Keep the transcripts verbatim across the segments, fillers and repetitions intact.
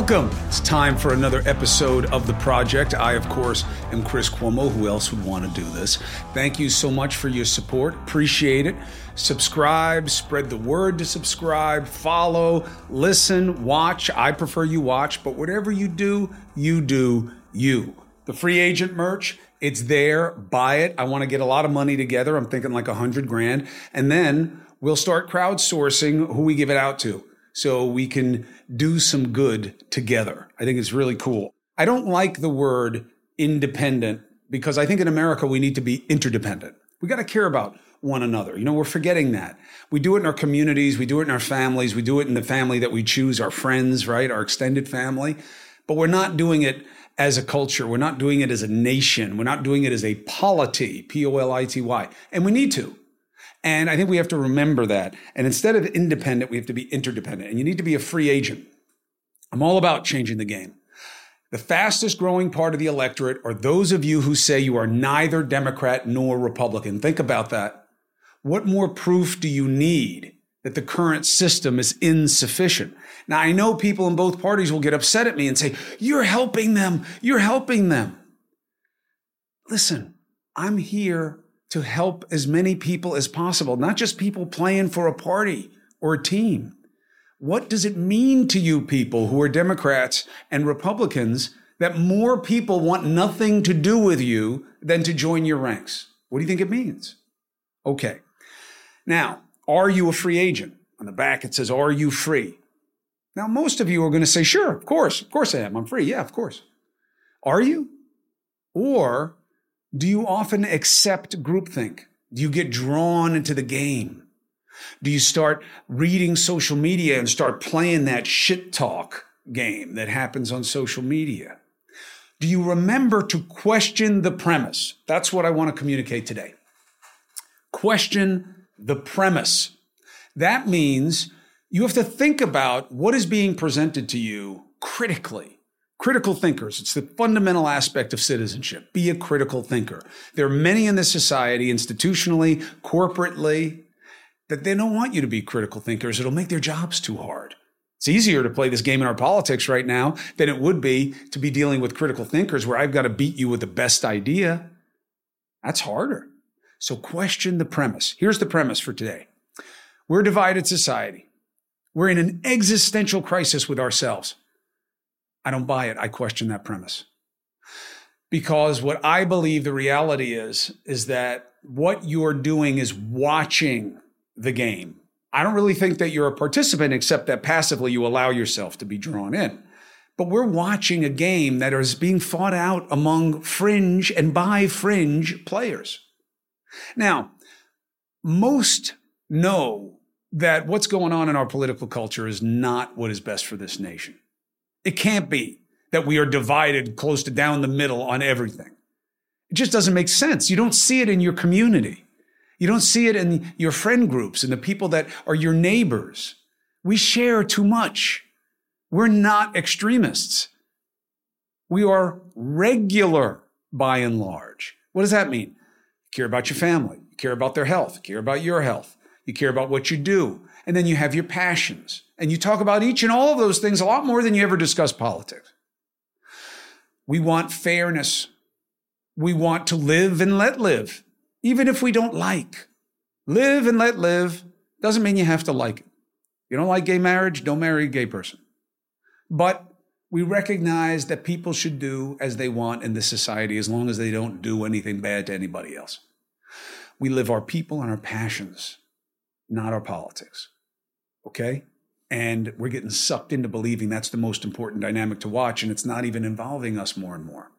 Welcome. It's time for another episode of The Project. I, of course, am Chris Cuomo. Who else would want to do this? Thank you so much for your support. Appreciate it. Subscribe, spread the word to subscribe, follow, listen, watch. I prefer you watch, but whatever you do, you do you. The free agent merch, it's there. Buy it. I want to get a lot of money together. I'm thinking like a hundred grand. And then we'll start crowdsourcing who we give it out to, so we can do some good together. I think it's really cool. I don't like the word independent because I think in America we need to be interdependent. We got to care about one another. You know, we're forgetting that. We do it in our communities. We do it in our families. We do it in the family that we choose, our friends, right? Our extended family. But we're not doing it as a culture. We're not doing it as a nation. We're not doing it as a polity, P O L I T Y. And we need to. And I think we have to remember that. And instead of independent, we have to be interdependent. And you need to be a free agent. I'm all about changing the game. The fastest growing part of the electorate are those of you who say you are neither Democrat nor Republican. Think about that. What more proof do you need that the current system is insufficient? Now, I know people in both parties will get upset at me and say, you're helping them. You're helping them. Listen, I'm here to help as many people as possible, not just people playing for a party or a team. What does it mean to you people who are Democrats and Republicans that more people want nothing to do with you than to join your ranks? What do you think it means? Okay. Now, are you a free agent? On the back, it says, are you free? Now, most of you are going to say, sure, of course. Of course I am. I'm free. Yeah, of course. Are you? Or do you often accept groupthink? Do you get drawn into the game? Do you start reading social media and start playing that shit talk game that happens on social media? Do you remember to question the premise? That's what I want to communicate today. Question the premise. That means you have to think about what is being presented to you critically. Critical thinkers. It's the fundamental aspect of citizenship. Be a critical thinker. There are many in this society, institutionally, corporately, that they don't want you to be critical thinkers. It'll make their jobs too hard. It's easier to play this game in our politics right now than it would be to be dealing with critical thinkers where I've got to beat you with the best idea. That's harder. So question the premise. Here's the premise for today. We're a divided society. We're in an existential crisis with ourselves. I don't buy it. I question that premise. Because what I believe the reality is, is that what you're doing is watching the game. I don't really think that you're a participant, except that passively you allow yourself to be drawn in. But we're watching a game that is being fought out among fringe and by fringe players. Now, most know that what's going on in our political culture is not what is best for this nation. It can't be that we are divided close to down the middle on everything. It just doesn't make sense. You don't see it in your community. You don't see it in your friend groups and the people that are your neighbors. We share too much. We're not extremists. We are regular by and large. What does that mean? You care about your family. You care about their health. You care about your health. You care about what you do. And then you have your passions. And you talk about each and all of those things a lot more than you ever discuss politics. We want fairness. We want to live and let live, even if we don't like. Live and let live doesn't mean you have to like it. You don't like gay marriage, don't marry a gay person. But we recognize that people should do as they want in this society as long as they don't do anything bad to anybody else. We live our people and our passions, not our politics. Okay? And we're getting sucked into believing that's the most important dynamic to watch, and it's not even involving us more and more.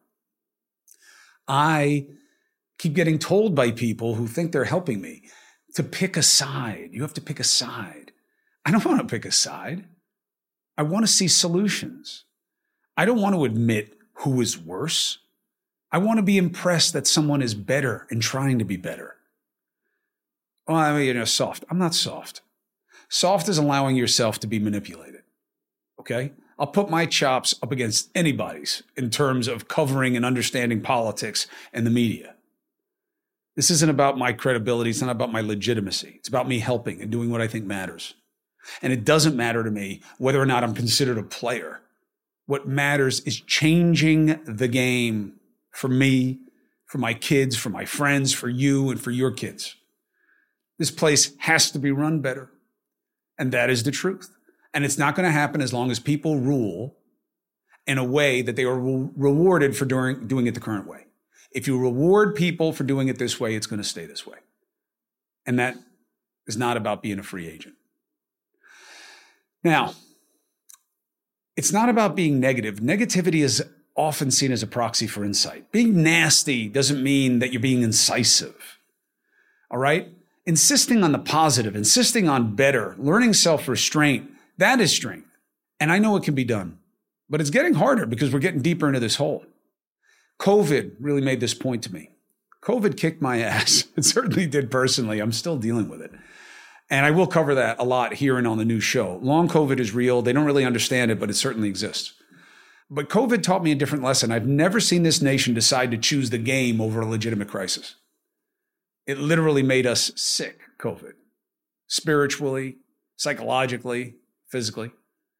I keep getting told by people who think they're helping me to pick a side. You have to pick a side. I don't want to pick a side. I want to see solutions. I don't want to admit who is worse. I want to be impressed that someone is better and trying to be better. Oh, I mean, you know, soft. I'm not soft. Soft is allowing yourself to be manipulated, okay? I'll put my chops up against anybody's in terms of covering and understanding politics and the media. This isn't about my credibility. It's not about my legitimacy. It's about me helping and doing what I think matters. And it doesn't matter to me whether or not I'm considered a player. What matters is changing the game for me, for my kids, for my friends, for you, and for your kids. This place has to be run better. And that is the truth. And it's not going to happen as long as people rule in a way that they are re- rewarded for doing, doing it the current way. If you reward people for doing it this way, it's going to stay this way. And that is not about being a free agent. Now, it's not about being negative. Negativity is often seen as a proxy for insight. Being nasty doesn't mean that you're being incisive. All right? Insisting on the positive, insisting on better, learning self-restraint, that is strength. And I know it can be done, but it's getting harder because we're getting deeper into this hole. COVID really made this point to me. COVID kicked my ass. It certainly did personally. I'm still dealing with it. And I will cover that a lot here and on the new show. Long COVID is real. They don't really understand it, but it certainly exists. But COVID taught me a different lesson. I've never seen this nation decide to choose the game over a legitimate crisis. It literally made us sick, COVID, spiritually, psychologically, physically.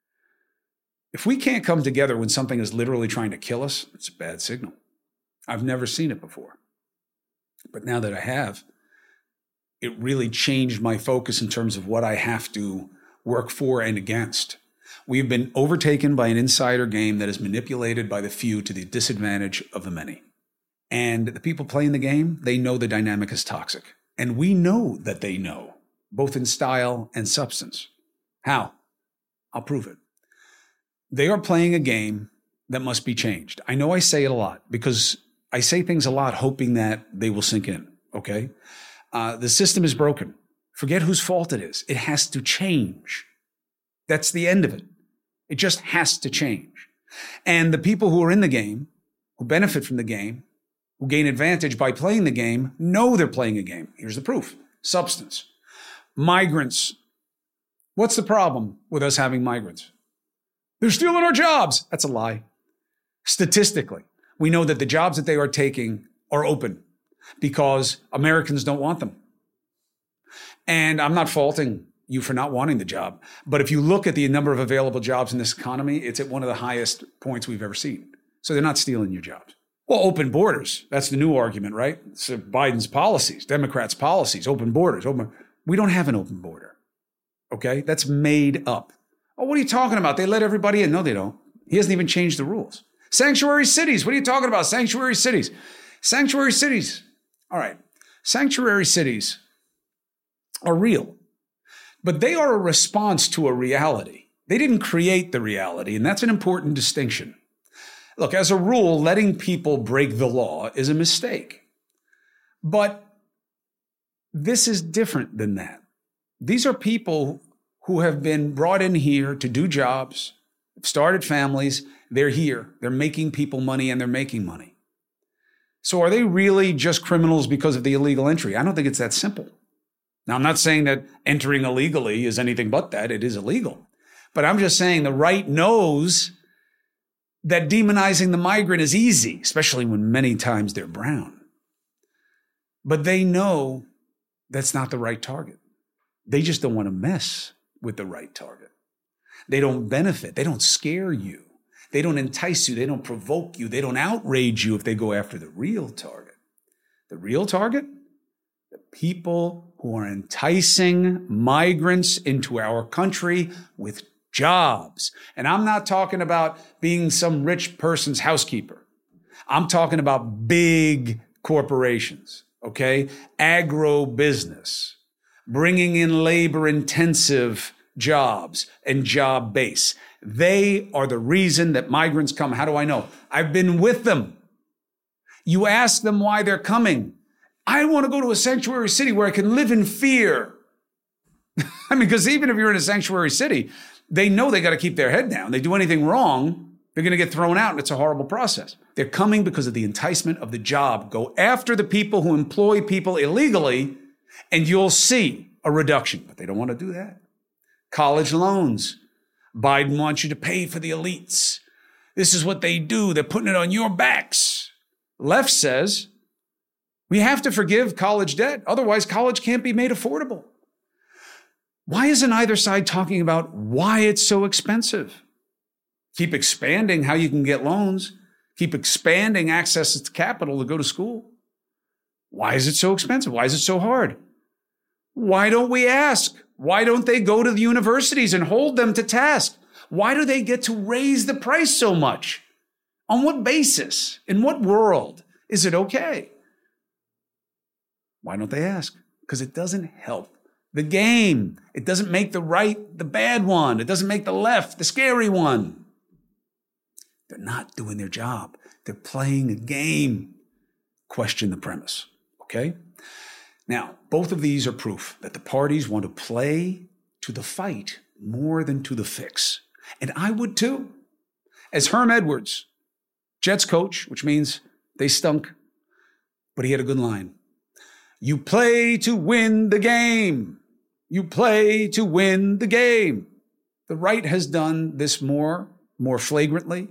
If we can't come together when something is literally trying to kill us, it's a bad signal. I've never seen it before. But now that I have, it really changed my focus in terms of what I have to work for and against. We've been overtaken by an insider game that is manipulated by the few to the disadvantage of the many. And the people playing the game, they know the dynamic is toxic. And we know that they know, both in style and substance. How? I'll prove it. They are playing a game that must be changed. I know I say it a lot because I say things a lot hoping that they will sink in, okay? Uh, the system is broken. Forget whose fault it is. It has to change. That's the end of it. It just has to change. And the people who are in the game, who benefit from the game, who gain advantage by playing the game, know they're playing a game. Here's the proof. Substance. Migrants. What's the problem with us having migrants? They're stealing our jobs. That's a lie. Statistically, we know that the jobs that they are taking are open because Americans don't want them. And I'm not faulting you for not wanting the job. But if you look at the number of available jobs in this economy, it's at one of the highest points we've ever seen. So they're not stealing your jobs. Well, open borders. That's the new argument, right? So Biden's policies, Democrats' policies, open borders. Open. We don't have an open border. Okay? That's made up. Oh, what are you talking about? They let everybody in. No, they don't. He hasn't even changed the rules. Sanctuary cities. What are you talking about? Sanctuary cities. Sanctuary cities. All right. Sanctuary cities are real, but they are a response to a reality. They didn't create the reality, and that's an important distinction. Look, as a rule, letting people break the law is a mistake. But this is different than that. These are people who have been brought in here to do jobs, started families. They're here. They're making people money, and they're making money. So are they really just criminals because of the illegal entry? I don't think it's that simple. Now, I'm not saying that entering illegally is anything but that. It is illegal. But I'm just saying the right knows that demonizing the migrant is easy, especially when many times they're brown. But they know that's not the right target. They just don't want to mess with the right target. They don't benefit. They don't scare you. They don't entice you. They don't provoke you. They don't outrage you if they go after the real target. The real target? The people who are enticing migrants into our country with jobs. And I'm not talking about being some rich person's housekeeper. I'm talking about big corporations, okay? Agro-business, bringing in labor-intensive jobs and job base. They are the reason that migrants come. How do I know? I've been with them. You ask them why they're coming. I want to go to a sanctuary city where I can live in fear. I mean, because even if you're in a sanctuary city, they know they got to keep their head down. They do anything wrong, they're going to get thrown out, and it's a horrible process. They're coming because of the enticement of the job. Go after the people who employ people illegally, and you'll see a reduction. But they don't want to do that. College loans. Biden wants you to pay for the elites. This is what they do. They're putting it on your backs. Left says we have to forgive college debt. Otherwise, college can't be made affordable. Why isn't either side talking about why it's so expensive? Keep expanding how you can get loans. Keep expanding access to capital to go to school. Why is it so expensive? Why is it so hard? Why don't we ask? Why don't they go to the universities and hold them to task? Why do they get to raise the price so much? On what basis? In what world is it okay? Why don't they ask? Because it doesn't help the game. It doesn't make the right the bad one. It doesn't make the left the scary one. They're not doing their job. They're playing a game. Question the premise, okay? Now, both of these are proof that the parties want to play to the fight more than to the fix. And I would too. As Herm Edwards, Jets coach, which means they stunk, but he had a good line. You play to win the game. You play to win the game. The right has done this more, more flagrantly,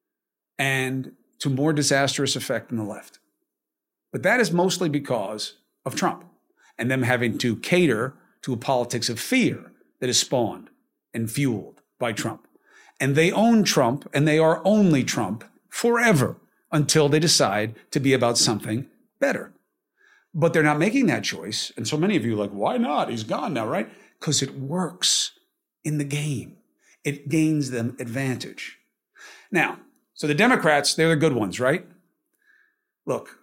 and to more disastrous effect than the left. But that is mostly because of Trump and them having to cater to a politics of fear that is spawned and fueled by Trump. And they own Trump, and they are only Trump forever until they decide to be about something better. But they're not making that choice. And so many of you are like, why not? He's gone now, right? Because it works in the game. It gains them advantage. Now, so the Democrats, they're the good ones, right? Look,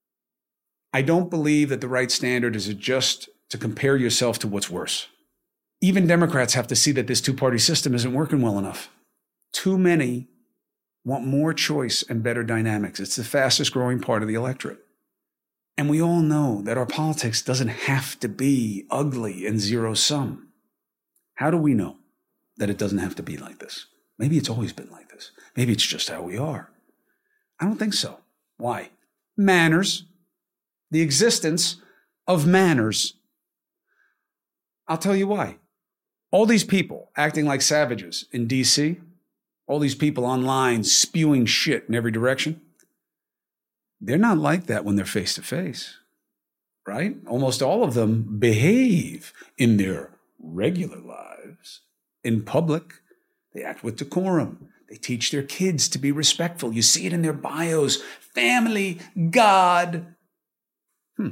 I don't believe that the right standard is just to compare yourself to what's worse. Even Democrats have to see that this two-party system isn't working well enough. Too many want more choice and better dynamics. It's the fastest growing part of the electorate. And we all know that our politics doesn't have to be ugly and zero-sum. How do we know that it doesn't have to be like this? Maybe it's always been like this. Maybe it's just how we are. I don't think so. Why? Manners. The existence of manners. I'll tell you why. All these people acting like savages in D C, all these people online spewing shit in every direction, they're not like that when they're face to face, right? Almost all of them behave in their regular lives. In public, they act with decorum. They teach their kids to be respectful. You see it in their bios. Family, God. Hmm.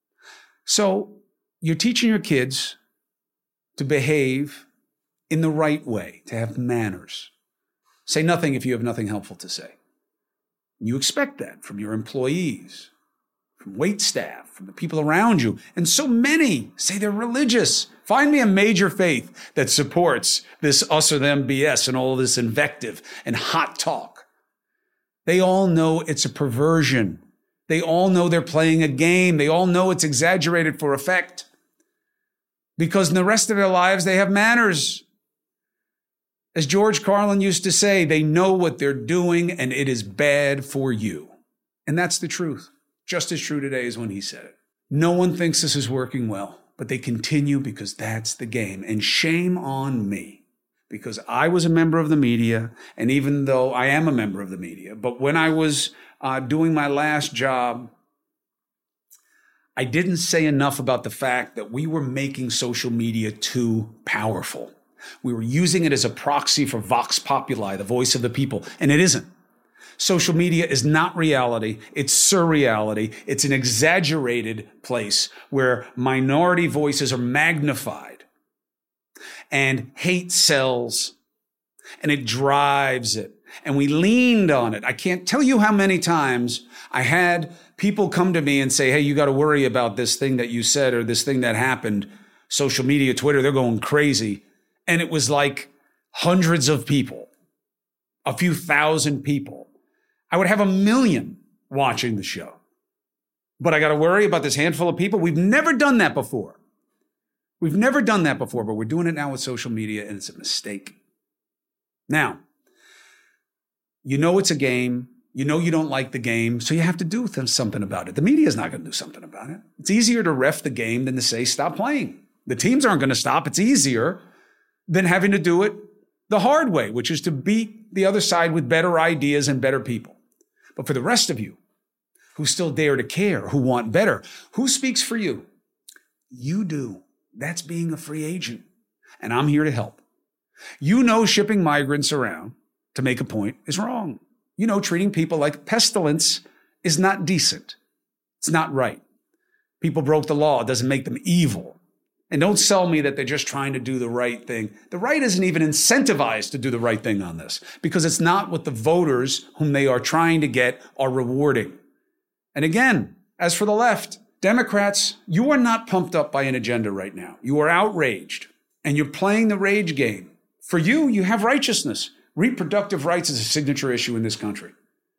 So you're teaching your kids to behave in the right way, to have manners. Say nothing if you have nothing helpful to say. You expect that from your employees, from wait staff, from the people around you. And so many say they're religious. Find me a major faith that supports this us or them B S and all this invective and hot talk. They all know it's a perversion. They all know they're playing a game. They all know it's exaggerated for effect. Because in the rest of their lives, they have manners. As George Carlin used to say, they know what they're doing and it is bad for you. And that's the truth. Just as true today as when he said it. No one thinks this is working well, but they continue because that's the game. And shame on me, because I was a member of the media, and even though I am a member of the media, but when I was uh, doing my last job, I didn't say enough about the fact that we were making social media too powerful. We were using it as a proxy for Vox Populi, the voice of the people, and it isn't. Social media is not reality. It's surreality. It's an exaggerated place where minority voices are magnified and hate sells and it drives it. And we leaned on it. I can't tell you how many times I had people come to me and say, hey, you got to worry about this thing that you said or this thing that happened. Social media, Twitter, they're going crazy. And it was like hundreds of people, a few thousand people. I would have a million watching the show. But I got to worry about this handful of people. We've never done that before. We've never done that before, but we're doing it now with social media, and it's a mistake. Now, you know it's a game. You know you don't like the game, so you have to do something about it. The media is not going to do something about it. It's easier to ref the game than to say, stop playing. The teams aren't going to stop. It's easier than having to do it the hard way, which is to beat the other side with better ideas and better people. But for the rest of you who still dare to care, who want better, who speaks for you? You do. That's being a free agent. And I'm here to help. You know shipping migrants around to make a point is wrong. You know, treating people like pestilence is not decent. It's not right. People broke the law. It doesn't make them evil. And don't sell me that they're just trying to do the right thing. The right isn't even incentivized to do the right thing on this because it's not what the voters whom they are trying to get are rewarding. And again, as for the left, Democrats, you are not pumped up by an agenda right now. You are outraged and you're playing the rage game. For you, you have righteousness. Reproductive rights is a signature issue in this country.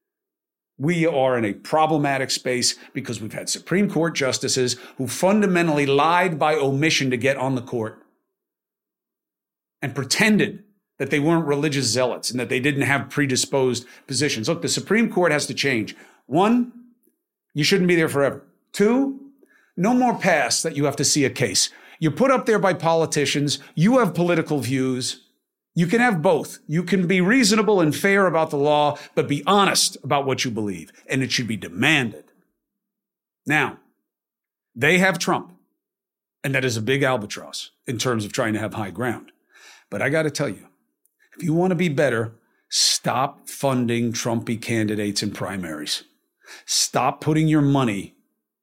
We are in a problematic space because we've had Supreme Court justices who fundamentally lied by omission to get on the court and pretended that they weren't religious zealots and that they didn't have predisposed positions. Look, the Supreme Court has to change. One, you shouldn't be there forever. Two, no more pass that you have to see a case. You're put up there by politicians. You have political views. You can have both. You can be reasonable and fair about the law, but be honest about what you believe, and it should be demanded. Now, they have Trump, and that is a big albatross in terms of trying to have high ground. But I got to tell you, if you want to be better, stop funding Trumpy candidates in primaries. Stop putting your money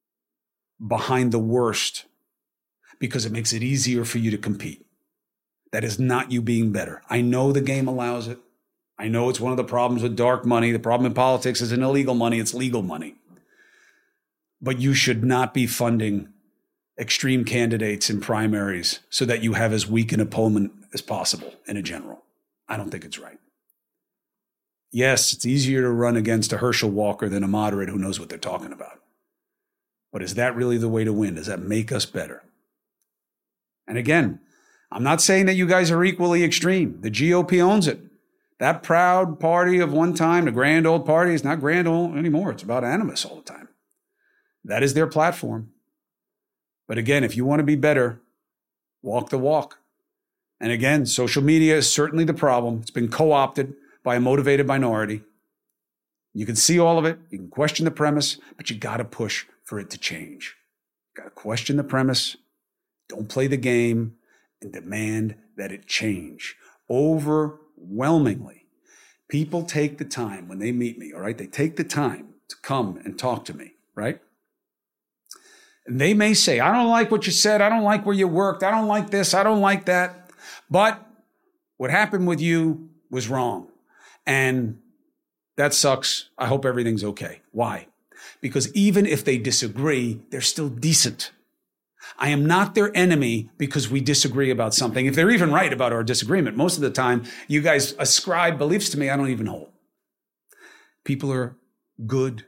behind the worst because it makes it easier for you to compete. That is not you being better. I know the game allows it. I know it's one of the problems with dark money. The problem in politics isn't illegal money, it's legal money. But you should not be funding extreme candidates in primaries so that you have as weak an opponent as possible in a general. I don't think it's right. Yes, it's easier to run against a Herschel Walker than a moderate who knows what they're talking about. But is that really the way to win? Does that make us better? And again, I'm not saying that you guys are equally extreme. The G O P owns it. That proud party of one time, the grand old party, is not grand old anymore. It's about animus all the time. That is their platform. But again, if you want to be better, walk the walk. And again, social media is certainly the problem. It's been co-opted by a motivated minority. You can see all of it. You can question the premise, but you got to push for it to change. You got to question the premise. Don't play the game. And demand that it change. Overwhelmingly, people take the time when they meet me, all right? They take the time to come and talk to me, right? And they may say, I don't like what you said. I don't like where you worked. I don't like this. I don't like that. But what happened with you was wrong. And that sucks. I hope everything's okay. Why? Because even if they disagree, they're still decent. I am not their enemy because we disagree about something. If they're even right about our disagreement, most of the time, you guys ascribe beliefs to me I don't even hold. People are good.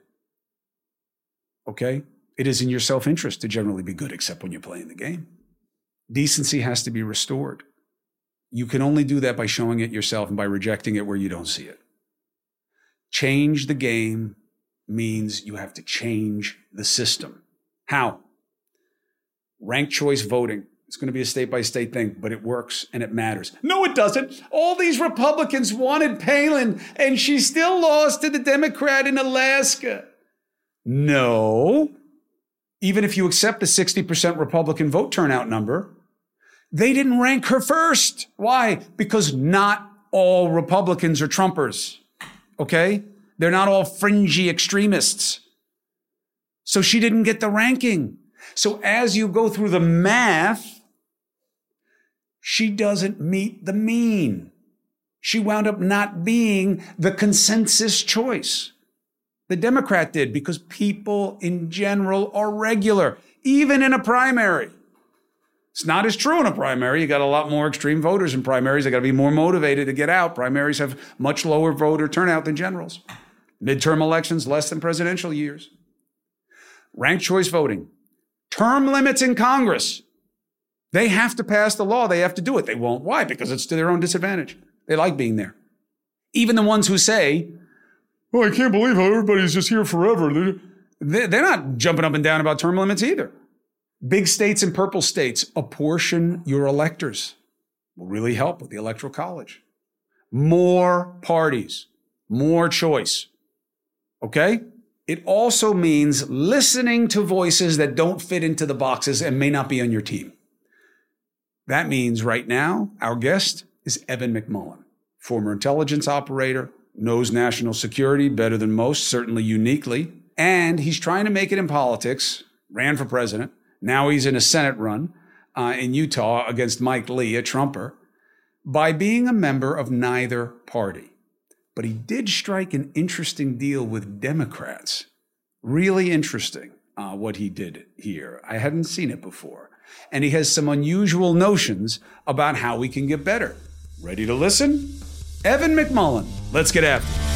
Okay? It is in your self-interest to generally be good, except when you're playing the game. Decency has to be restored. You can only do that by showing it yourself and by rejecting it where you don't see it. Change the game means you have to change the system. How? Ranked choice voting. It's going to be a state-by-state thing, but it works and it matters. No, it doesn't. All these Republicans wanted Palin, and she still lost to the Democrat in Alaska. No. Even if you accept the sixty percent Republican vote turnout number, they didn't rank her first. Why? Because not all Republicans are Trumpers, okay? They're not all fringy extremists. So she didn't get the ranking. So as you go through the math, she doesn't meet the mean. She wound up not being the consensus choice. The Democrat did because people in general are regular, even in a primary. It's not as true in a primary. You got a lot more extreme voters in primaries. They got to be more motivated to get out. Primaries have much lower voter turnout than generals. Midterm elections, less than presidential years. Ranked choice voting. Term limits in Congress. They have to pass the law. They have to do it. They won't. Why? Because it's to their own disadvantage. They like being there. Even the ones who say, oh, I can't believe how everybody's just here forever. They're, they're not jumping up and down about term limits either. Big states and purple states, apportion your electors. Will really help with the Electoral College. More parties, more choice. Okay? It also means listening to voices that don't fit into the boxes and may not be on your team. That means right now, our guest is Evan McMullin, former intelligence operator, knows national security better than most, certainly uniquely. And he's trying to make it in politics, ran for president. Now he's in a Senate run uh, in Utah against Mike Lee, a Trumper, by being a member of neither party. But he did strike an interesting deal with Democrats. Really interesting uh, what he did here. I hadn't seen it before. And he has some unusual notions about how we can get better. Ready to listen? Evan McMullin. Let's get after it.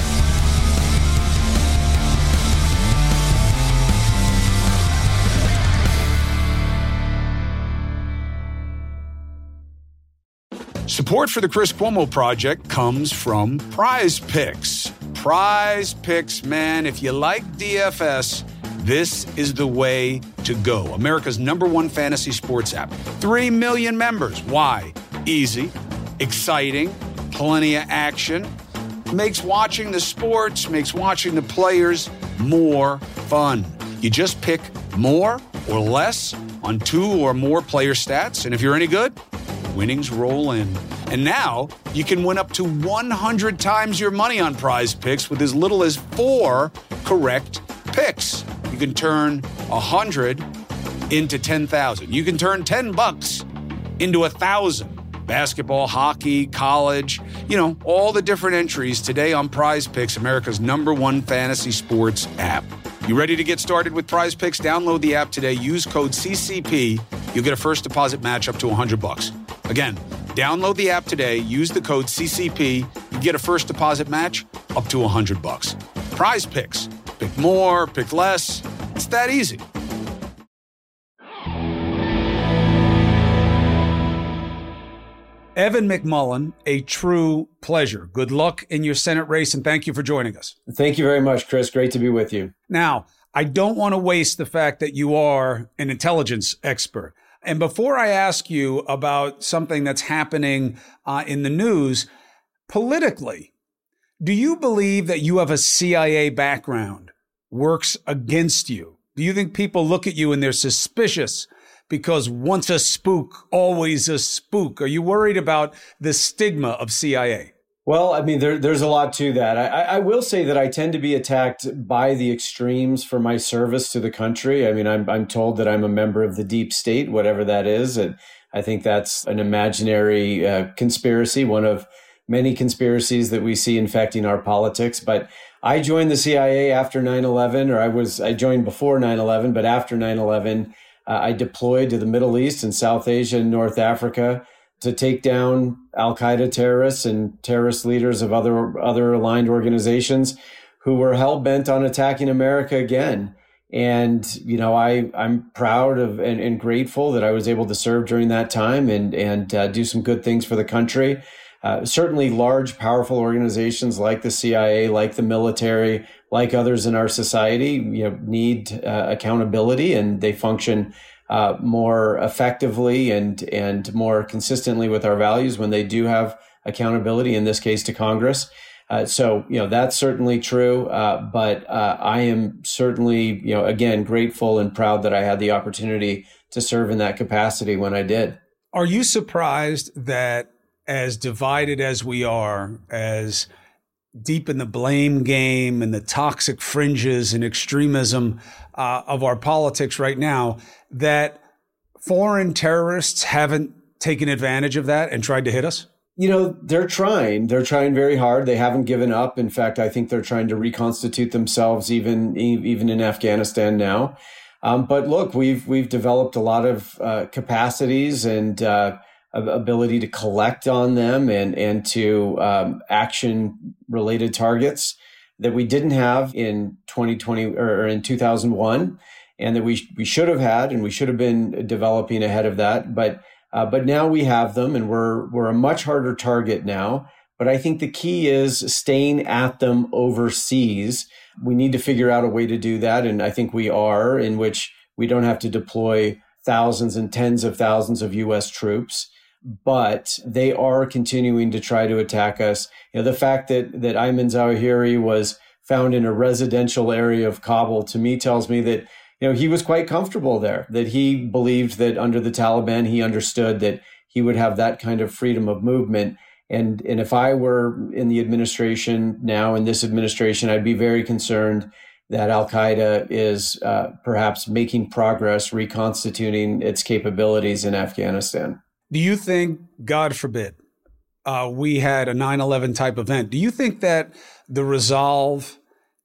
Support for the Chris Cuomo Project comes from Prize Picks. Prize Picks, man, if you like D F S, this is the way to go. America's number one fantasy sports app. Three million members. Why? Easy, exciting, plenty of action. Makes watching the sports, makes watching the players more fun. You just pick more or less on two or more player stats, and if you're any good, winnings roll in. And now you can win up to one hundred times your money on Prize Picks with as little as four correct picks. You can turn one hundred into ten thousand. You can turn ten bucks into one thousand. Basketball, hockey, college, you know, all the different entries today on Prize Picks, America's number one fantasy sports app. You ready to get started with Prize Picks? Download the app today. Use code C C P. You'll get a first deposit match up to one hundred bucks. Again, download the app today. Use the code C C P. You get a first deposit match up to one hundred bucks. Prize Picks. Pick more, pick less. It's that easy. Evan McMullin, a true pleasure. Good luck in your Senate race, and thank you for joining us. Thank you very much, Chris. Great to be with you. Now, I don't want to waste the fact that you are an intelligence expert. And before I ask you about something that's happening uh, in the news, politically, do you believe that you have a C I A background works against you? Do you think people look at you and they're suspicious because once a spook, always a spook? Are you worried about the stigma of C I A? Well, I mean, there, there's a lot to that. I, I will say that I tend to be attacked by the extremes for my service to the country. I mean, I'm I'm told that I'm a member of the deep state, whatever that is. And I think that's an imaginary uh, conspiracy, one of many conspiracies that we see infecting our politics. But I joined the C I A after nine eleven, or I was I joined before nine eleven, but after nine eleven, uh, I deployed to the Middle East and South Asia and North Africa to take down al-Qaeda terrorists and terrorist leaders of other other aligned organizations who were hell-bent on attacking America again. And, you know, I, I'm proud of and, and grateful that I was able to serve during that time and, and uh, do some good things for the country. Uh, certainly large, powerful organizations like the C I A, like the military, like others in our society, you know, need uh, accountability, and they function Uh, more effectively and and more consistently with our values when they do have accountability, in this case to Congress. Uh, so, you know, that's certainly true. Uh, but uh, I am certainly, you know, again, grateful and proud that I had the opportunity to serve in that capacity when I did. Are you surprised that as divided as we are, as deep in the blame game and the toxic fringes and extremism uh, of our politics right now, that foreign terrorists haven't taken advantage of that and tried to hit us? You know, they're trying. They're trying very hard. They haven't given up. In fact, I think they're trying to reconstitute themselves even even in Afghanistan now. Um, but look, we've we've developed a lot of uh, capacities and uh, ability to collect on them and and to um, action related targets that we didn't have in twenty twenty or in two thousand one, and that we we should have had, and we should have been developing ahead of that. But uh, but now we have them, and we're we're a much harder target now. But I think the key is staying at them overseas. We need to figure out a way to do that, and I think we are, in which we don't have to deploy thousands and tens of thousands of U S troops. But they are continuing to try to attack us. You know, the fact that that Ayman Zawahiri was found in a residential area of Kabul, to me, tells me that, you know, he was quite comfortable there, that he believed that under the Taliban, he understood that he would have that kind of freedom of movement. And, and if I were in the administration now, in this administration, I'd be very concerned that Al-Qaeda is uh, perhaps making progress, reconstituting its capabilities in Afghanistan. Do you think, God forbid, uh, we had a nine eleven type event? Do you think that the resolve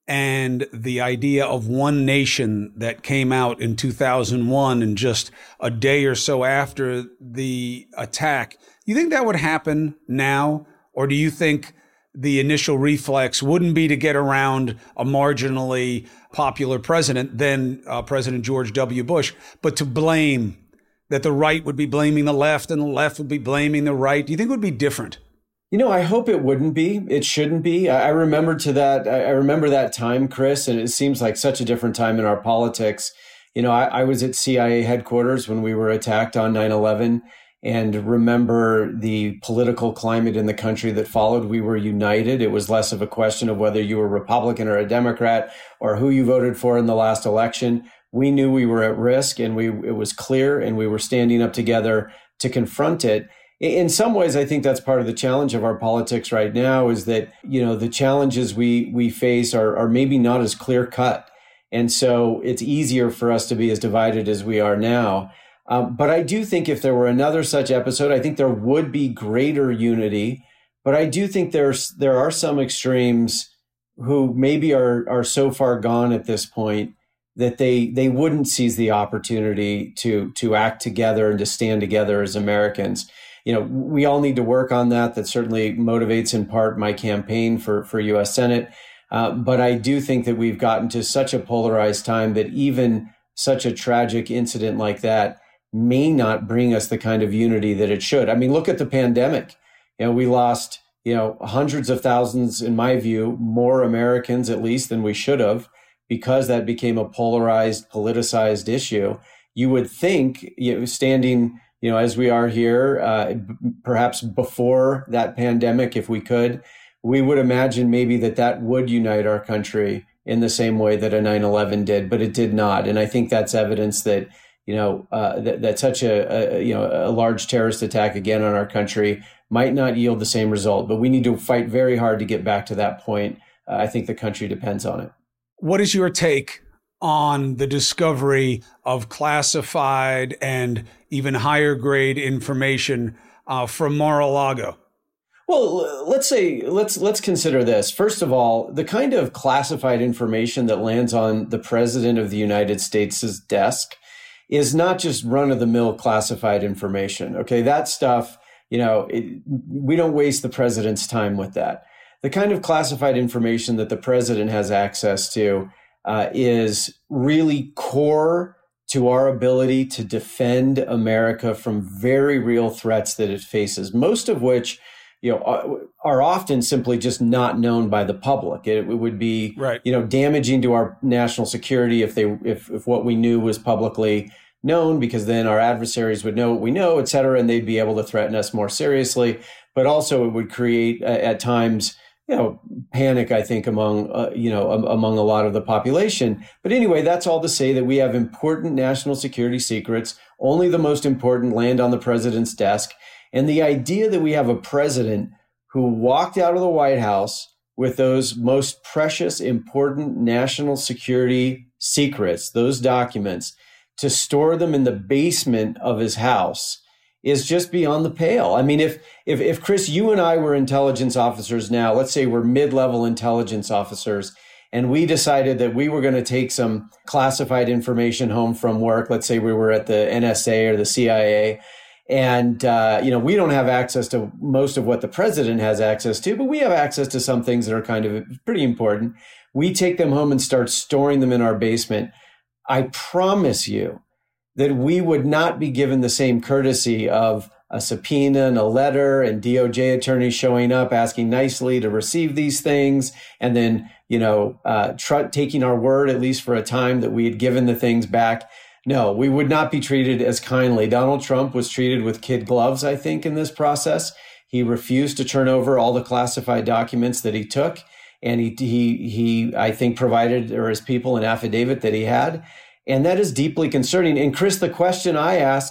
and the idea of one nation that came out in two thousand one and just a day or so after the attack, you think that would happen now? Or do you think the initial reflex wouldn't be to get around a marginally popular president, then uh, President George W. Bush, but to blame, that the right would be blaming the left and the left would be blaming the right? Do you think it would be different? You know, I hope it wouldn't be. It shouldn't be. I remember to that. I remember that time, Chris, and it seems like such a different time in our politics. You know, I, I was at C I A headquarters when we were attacked on nine eleven, and remember the political climate in the country that followed. We were united. It was less of a question of whether you were Republican or a Democrat or who you voted for in the last election. We knew we were at risk, and we it was clear, and we were standing up together to confront it. In some ways, I think that's part of the challenge of our politics right now, is that, you know, the challenges we we face are, are maybe not as clear cut. And so it's easier for us to be as divided as we are now. Um, but I do think if there were another such episode, I think there would be greater unity. But I do think there's there are some extremes who maybe are are so far gone at this point that they they wouldn't seize the opportunity to to act together and to stand together as Americans. You know, we all need to work on that. That certainly motivates in part my campaign for, for U S Senate. Uh, but I do think that we've gotten to such a polarized time that even such a tragic incident like that may not bring us the kind of unity that it should. I mean, look at the pandemic. You know, we lost, you know, hundreds of thousands, in my view, more Americans at least than we should have, because that became a polarized, politicized issue. You would think, you know, standing, you know, as we are here, uh, perhaps before that pandemic, if we could, we would imagine maybe that that would unite our country in the same way that a nine eleven did, but it did not. And I think that's evidence that, you know, uh, that, that such a, a, you know, a large terrorist attack again on our country might not yield the same result, but we need to fight very hard to get back to that point. Uh, I think the country depends on it. What is your take on the discovery of classified and even higher grade information uh, from Mar-a-Lago? Well, let's say let's let's consider this. First of all, the kind of classified information that lands on the President of the United States' desk is not just run-of-the-mill classified information. Okay, that stuff, you know, it, we don't waste the president's time with that. The kind of classified information that the president has access to uh, is really core to our ability to defend America from very real threats that it faces, most of which, you know, are, are often simply just not known by the public. It, it would be, right, you know, damaging to our national security if they if if what we knew was publicly known, because then our adversaries would know what we know, et cetera, and they'd be able to threaten us more seriously. But also, it would create uh, at times, you know, panic, I think, among, uh, you know, um, among a lot of the population. But anyway, that's all to say that we have important national security secrets. Only the most important land on the president's desk. And the idea that we have a president who walked out of the White House with those most precious, important national security secrets, those documents, to store them in the basement of his house is just beyond the pale. I mean, if, if, if Chris, you and I were intelligence officers now, let's say we're mid-level intelligence officers, and we decided that we were going to take some classified information home from work. Let's say we were at the N S A or the C I A, and, uh, you know, we don't have access to most of what the president has access to, but we have access to some things that are kind of pretty important. We take them home and start storing them in our basement. I promise you that we would not be given the same courtesy of a subpoena and a letter and D O J attorneys showing up asking nicely to receive these things, and then, you know, uh, tr- taking our word, at least for a time, that we had given the things back. No, we would not be treated as kindly. Donald Trump was treated with kid gloves, I think, in this process. He refused to turn over all the classified documents that he took. And he, he, he, I think, provided, or his people, an affidavit that he had. And that is deeply concerning. And Chris, the question I ask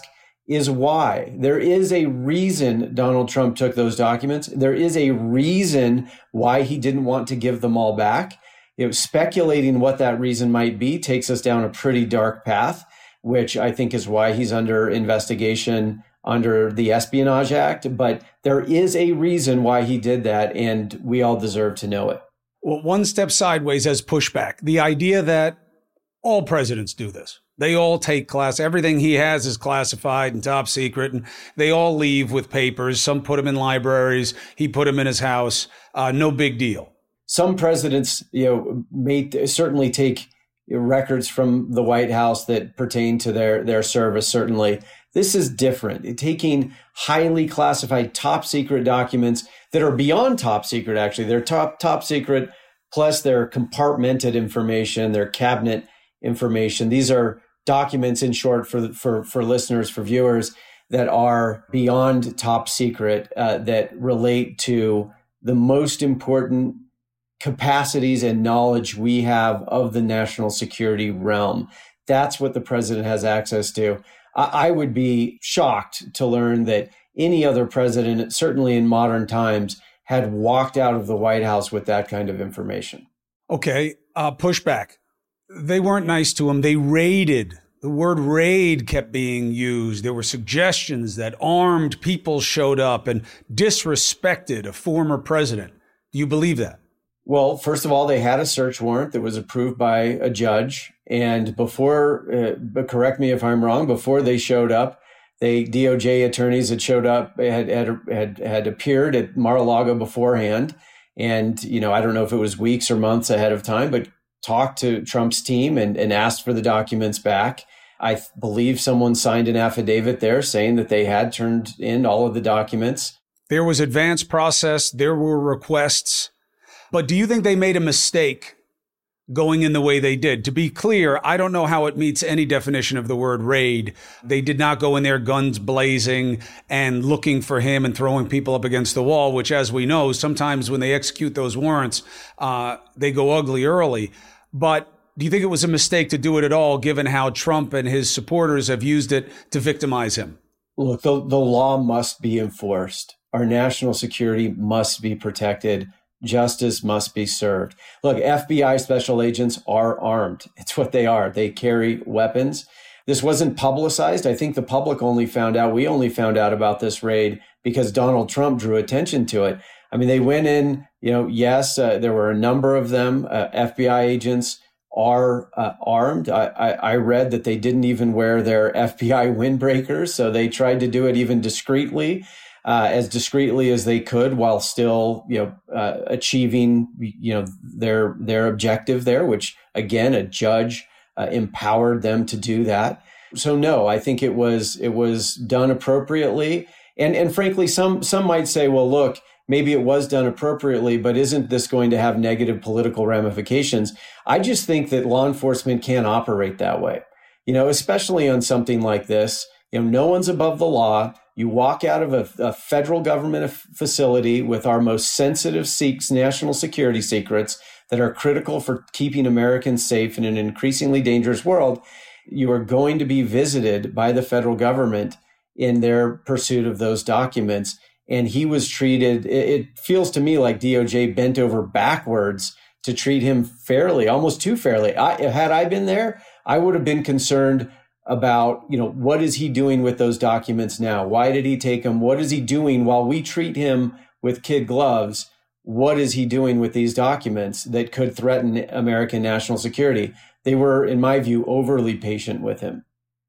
is why. There is a reason Donald Trump took those documents. There is a reason why he didn't want to give them all back. You know, speculating what that reason might be takes us down a pretty dark path, which I think is why he's under investigation under the Espionage Act. But there is a reason why he did that, and we all deserve to know it. Well, one step sideways as pushback. The idea that all presidents do this. They all take class. Everything he has is classified and top secret, and they all leave with papers. Some put them in libraries. He put them in his house. Uh, no big deal. Some presidents, you know, may certainly take records from the White House that pertain to their, their service, certainly. This is different. Taking highly classified top secret documents that are beyond top secret, actually. They're top, top secret, plus they're compartmented information, they're cabinet information. These are documents, in short, for, for, for listeners, for viewers, that are beyond top secret, uh, that relate to the most important capacities and knowledge we have of the national security realm. That's what the president has access to. I, I would be shocked to learn that any other president, certainly in modern times, had walked out of the White House with that kind of information. Okay, uh, pushback. They weren't nice to him. They raided. The word raid kept being used. There were suggestions that armed people showed up and disrespected a former president. Do you believe that? Well, first of all, they had a search warrant that was approved by a judge. And before, uh, but correct me if I'm wrong, before they showed up, they D O J attorneys had showed up, had had had, had appeared at Mar-a-Lago beforehand. And, you know, I don't know if it was weeks or months ahead of time, but talked to Trump's team and, and asked for the documents back. I th- believe someone signed an affidavit there saying that they had turned in all of the documents. There was advanced process. There were requests. But do you think they made a mistake going in the way they did? To be clear, I don't know how it meets any definition of the word raid. They did not go in there guns blazing and looking for him and throwing people up against the wall, which, as we know, sometimes when they execute those warrants, uh, they go ugly early. But do you think it was a mistake to do it at all, given how Trump and his supporters have used it to victimize him? Look, the, the law must be enforced. Our national security must be protected. Justice must be served. Look, F B I special agents are armed. It's what they are. They carry weapons. This wasn't publicized. I think the public only found out, we only found out about this raid because Donald Trump drew attention to it. I mean, they went in, you know, yes, uh, there were a number of them. Uh, F B I agents are uh, armed. I, I, I read that they didn't even wear their F B I windbreakers, so they tried to do it even discreetly. Uh, as discreetly as they could, while still, you know, uh, achieving, you know, their their objective there, which again, a judge uh, empowered them to do that. So no, I think it was it was done appropriately, and and frankly, some some might say, well, look, maybe it was done appropriately, but isn't this going to have negative political ramifications? I just think that law enforcement can't operate that way, you know, especially on something like this. You know, no one's above the law. You walk out of a, a federal government facility with our most sensitive seeks, national security secrets that are critical for keeping Americans safe in an increasingly dangerous world. You are going to be visited by the federal government in their pursuit of those documents. And he was treated, it, it feels to me like D O J bent over backwards to treat him fairly, almost too fairly. I, had I been there, I would have been concerned about, you know, what is he doing with those documents now? Why did he take them? What is he doing while we treat him with kid gloves? What is he doing with these documents that could threaten American national security? They were, in my view, overly patient with him.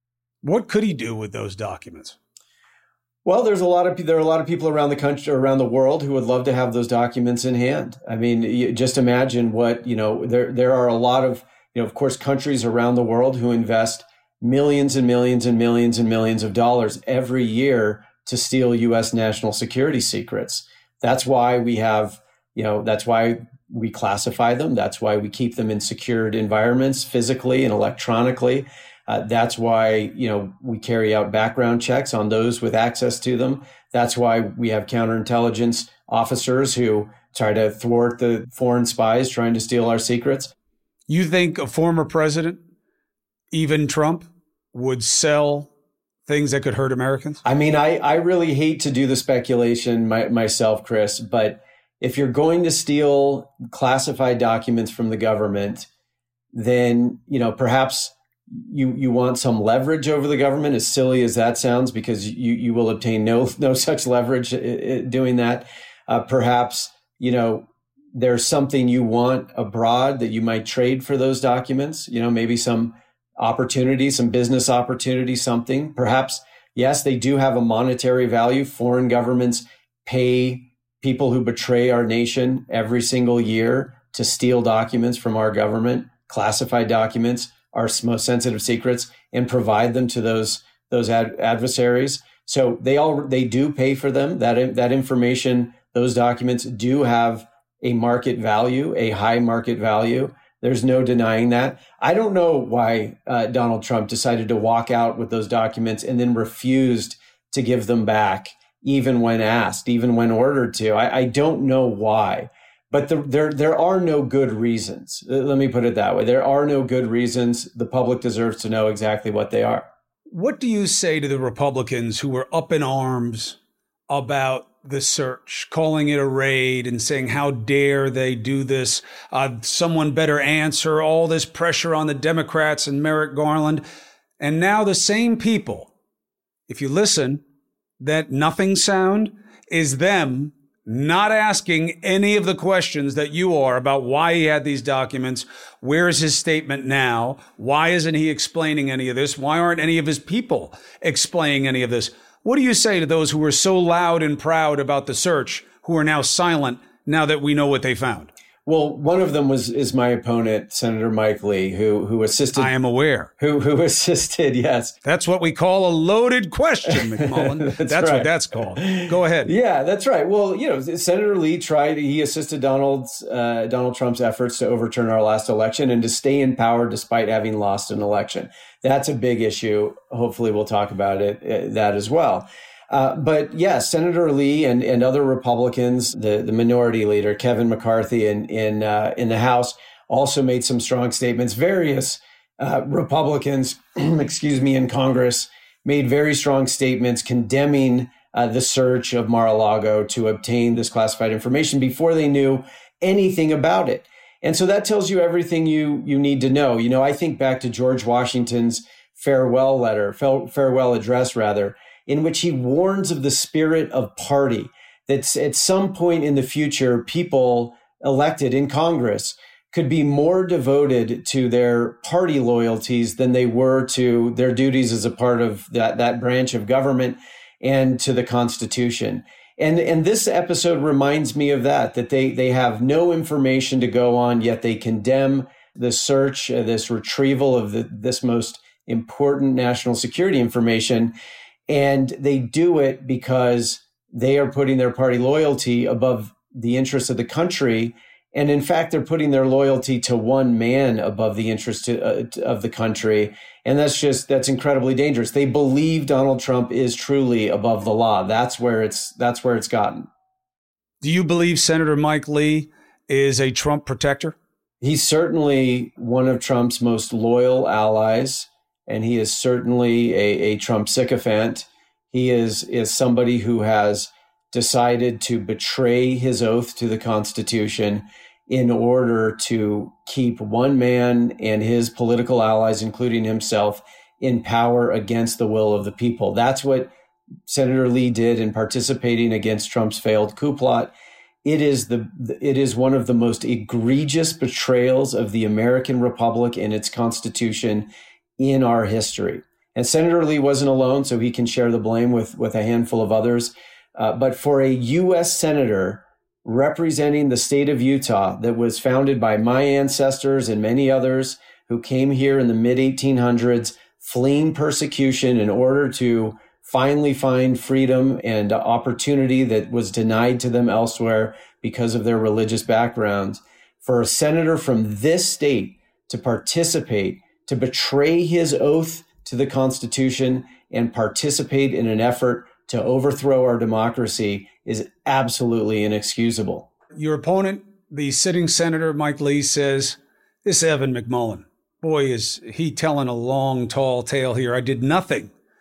What could he do with those documents? Well, there's a lot of there are a lot of people around the country, around the world, who would love to have those documents in hand. I mean, just imagine what, you know, there there are a lot of, you know, of course, countries around the world who invest millions and millions and millions and millions of dollars every year to steal U S national security secrets. That's why we have, you know, that's why we classify them. That's why we keep them in secured environments, physically and electronically. Uh, that's why, you know, we carry out background checks on those with access to them. That's why we have counterintelligence officers who try to thwart the foreign spies trying to steal our secrets. You think a former president, even Trump, would sell things that could hurt Americans? I mean, I, I really hate to do the speculation my, myself, Chris, but if you're going to steal classified documents from the government, then, you know, perhaps you you want some leverage over the government, as silly as that sounds, because you, you will obtain no no such leverage doing that. Uh, perhaps, you know, there's something you want abroad that you might trade for those documents, you know, maybe some opportunity, some business opportunity, something. Perhaps, yes, they do have a monetary value. Foreign governments pay people who betray our nation every single year to steal documents from our government, classified documents, our most sensitive secrets, and provide them to those those ad- adversaries. So they all they do pay for them. That that information, those documents do have a market value, a high market value. There's no denying that. I don't know why uh, Donald Trump decided to walk out with those documents and then refused to give them back, even when asked, even when ordered to. I, I don't know why. But the, there there are no good reasons. Let me put it that way. There are no good reasons. The public deserves to know exactly what they are. What do you say to the Republicans who were up in arms about the search, calling it a raid and saying, how dare they do this? Uh, someone better answer, all this pressure on the Democrats and Merrick Garland. And now the same people, if you listen, that nothing sound is them not asking any of the questions that you are about why he had these documents. Where is his statement now? Why isn't he explaining any of this? Why aren't any of his people explaining any of this? What do you say to those who were so loud and proud about the search, who are now silent now that we know what they found? Well, one of them was is my opponent, Senator Mike Lee, who who assisted. I am aware. Who who assisted? Yes, that's what we call a loaded question, McMullen. that's that's right. What that's called. Go ahead. Yeah, that's right. Well, you know, Senator Lee tried. He assisted Donald's uh, Donald Trump's efforts to overturn our last election and to stay in power despite having lost an election. That's a big issue. Hopefully, we'll talk about it uh, that as well. Uh, but yes, yeah, Senator Lee and, and other Republicans, the, the minority leader, Kevin McCarthy in in, uh, in the House, also made some strong statements. Various uh, Republicans, excuse me, in Congress made very strong statements condemning uh, the search of Mar-a-Lago to obtain this classified information before they knew anything about it. And so that tells you everything you you need to know. You know, I think back to George Washington's farewell letter, farewell address, rather, in which he warns of the spirit of party, that at some point in the future, people elected in Congress could be more devoted to their party loyalties than they were to their duties as a part of that, that branch of government and to the Constitution. And, and this episode reminds me of that, that they, they have no information to go on, yet they condemn the search, uh, this retrieval of the, this most important national security information. And they do it because they are putting their party loyalty above the interests of the country. And in fact, they're putting their loyalty to one man above the interests to, uh, of the country. And that's just, that's incredibly dangerous. They believe Donald Trump is truly above the law. That's where it's, that's where it's gotten. Do you believe Senator Mike Lee is a Trump protector? He's certainly one of Trump's most loyal allies. And he is certainly a, a Trump sycophant. He is, is somebody who has decided to betray his oath to the Constitution in order to keep one man and his political allies, including himself, in power against the will of the people. That's what Senator Lee did in participating against Trump's failed coup plot. It is the it is one of the most egregious betrayals of the American Republic and its Constitution in our history. And Senator Lee wasn't alone, so he can share the blame with, with a handful of others. Uh, but for a U S senator representing the state of Utah that was founded by my ancestors and many others who came here in the mid eighteen hundreds, fleeing persecution in order to finally find freedom and opportunity that was denied to them elsewhere because of their religious backgrounds, for a senator from this state to participate, to betray his oath to the Constitution and participate in an effort to overthrow our democracy is absolutely inexcusable. Your opponent, the sitting Senator Mike Lee, says, this Evan McMullen, boy, is he telling a long, tall tale here. I did nothing.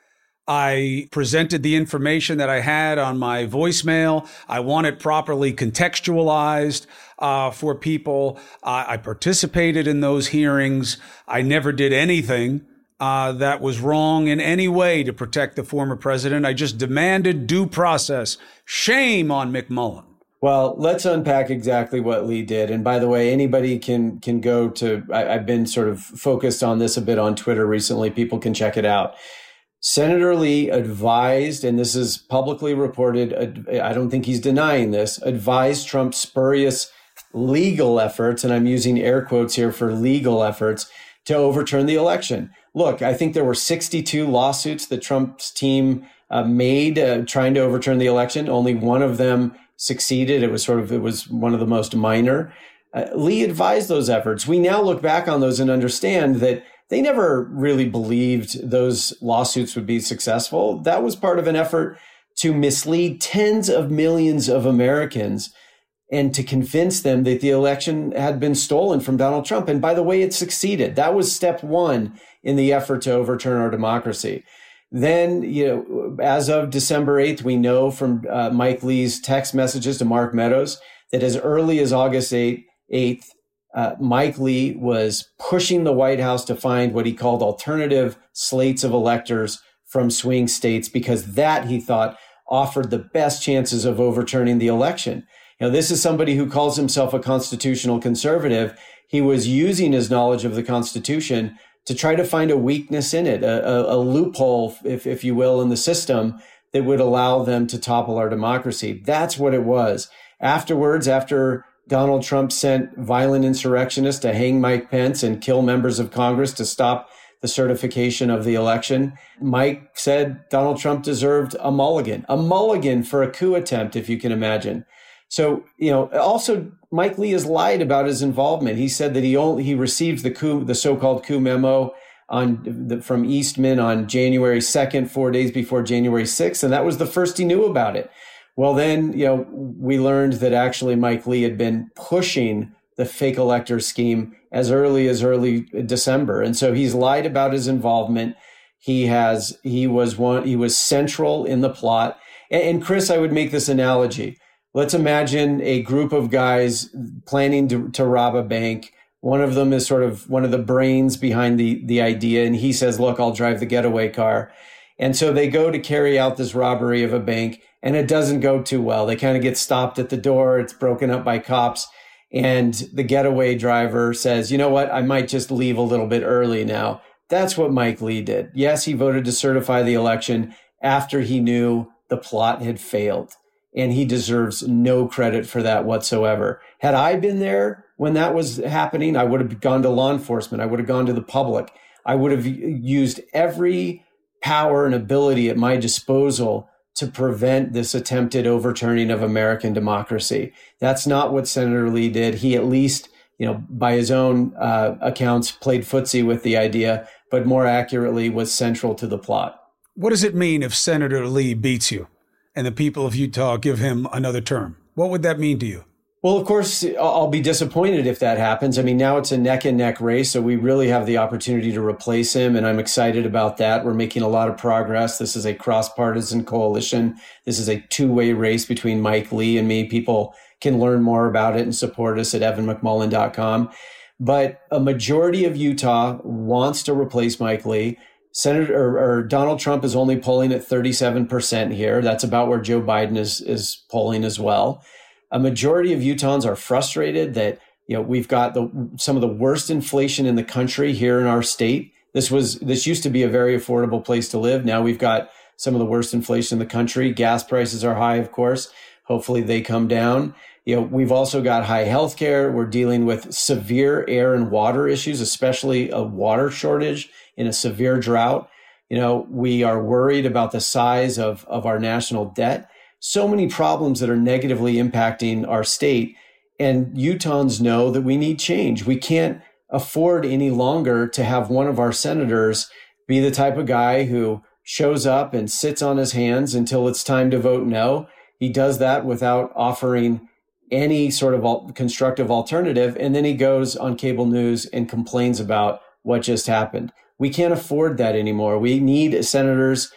I presented the information that I had on my voicemail. I want it properly contextualized uh, for people. Uh, I participated in those hearings. I never did anything uh, that was wrong in any way to protect the former president. I just demanded due process. Shame on McMullen. Well, let's unpack exactly what Lee did. And by the way, anybody can can go to, I, I've been sort of focused on this a bit on Twitter recently. People can check it out. Senator Lee advised, and this is publicly reported, I don't think he's denying this, advised Trump's spurious legal efforts, and I'm using air quotes here for legal efforts, to overturn the election. Look, I think there were sixty-two lawsuits that Trump's team uh, made uh, trying to overturn the election. Only one of them succeeded. It was sort of, it was one of the most minor. Uh, Lee advised those efforts. We now look back on those and understand that they never really believed those lawsuits would be successful. That was part of an effort to mislead tens of millions of Americans and to convince them that the election had been stolen from Donald Trump. And by the way, it succeeded. That was step one in the effort to overturn our democracy. Then, you know, as of December eighth, we know from uh, Mike Lee's text messages to Mark Meadows that as early as August eighth, uh, Mike Lee was pushing the White House to find what he called alternative slates of electors from swing states, because that, he thought, offered the best chances of overturning the election. You know, this is somebody who calls himself a constitutional conservative. He was using his knowledge of the Constitution to try to find a weakness in it, a, a, a loophole, if, if you will, in the system that would allow them to topple our democracy. That's what it was. Afterwards, after Donald Trump sent violent insurrectionists to hang Mike Pence and kill members of Congress to stop the certification of the election, Mike said Donald Trump deserved a mulligan, a mulligan for a coup attempt, if you can imagine. So, you know, also Mike Lee has lied about his involvement. He said that he only he received the coup, the so-called coup memo on the, from Eastman on January second, four days before January sixth, and that was the first he knew about it. Well, then, you know, we learned that actually Mike Lee had been pushing the fake elector scheme as early as early December, and so he's lied about his involvement. He has he was one he was central in the plot. And, and Chris, I would make this analogy. Let's imagine a group of guys planning to, to rob a bank. One of them is sort of one of the brains behind the, the idea. And he says, look, I'll drive the getaway car. And so they go to carry out this robbery of a bank, and it doesn't go too well. They kind of get stopped at the door. It's broken up by cops. And the getaway driver says, you know what? I might just leave a little bit early now. That's what Mike Lee did. Yes, he voted to certify the election after he knew the plot had failed. And he deserves no credit for that whatsoever. Had I been there when that was happening, I would have gone to law enforcement. I would have gone to the public. I would have used every power and ability at my disposal to prevent this attempted overturning of American democracy. That's not what Senator Lee did. He at least, you know, by his own uh, accounts, played footsie with the idea, but more accurately was central to the plot. What does it mean if Senator Lee beats you and the people of Utah give him another term? What would that mean to you? Well, of course, I'll be disappointed if that happens. I mean, now it's a neck and neck race, so we really have the opportunity to replace him, and I'm excited about that. We're making a lot of progress. This is a cross-partisan coalition. This is a two-way race between Mike Lee and me. People can learn more about it and support us at evan mcmullen dot com. But a majority of Utah wants to replace Mike Lee. Senator or, or Donald Trump is only polling at thirty-seven percent here. That's about where Joe Biden is, is polling as well. A majority of Utahns are frustrated that, you know, we've got the, some of the worst inflation in the country here in our state. This was, this used to be a very affordable place to live. Now we've got some of the worst inflation in the country. Gas prices are high, of course. Hopefully they come down. You know, we've also got high health care. We're dealing with severe air and water issues, especially a water shortage in a severe drought. You know, we are worried about the size of, of our national debt. So many problems that are negatively impacting our state. And Utahns know that we need change. We can't afford any longer to have one of our senators be the type of guy who shows up and sits on his hands until it's time to vote no. He does that without offering any sort of constructive alternative. And then he goes on cable news and complains about what just happened. We can't afford that anymore. We need senators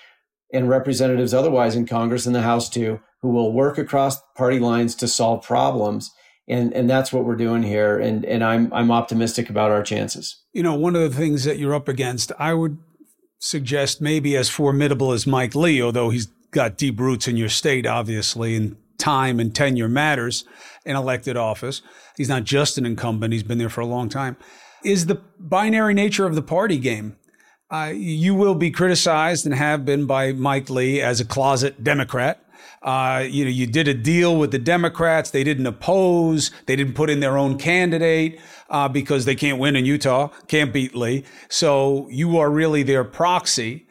and representatives otherwise in Congress and the House too, who will work across party lines to solve problems. And and that's what we're doing here. And and I'm I'm optimistic about our chances. You know, one of the things that you're up against, I would suggest maybe as formidable as Mike Lee, although he's got deep roots in your state, obviously, and time and tenure matters in elected office. He's not just an incumbent. He's been there for a long time. Is the binary nature of the party game. Uh, you will be criticized and have been by Mike Lee as a closet Democrat. Uh, you know, you did a deal with the Democrats. They didn't oppose. They didn't put in their own candidate uh, because they can't win in Utah, can't beat Lee. So you are really their proxy.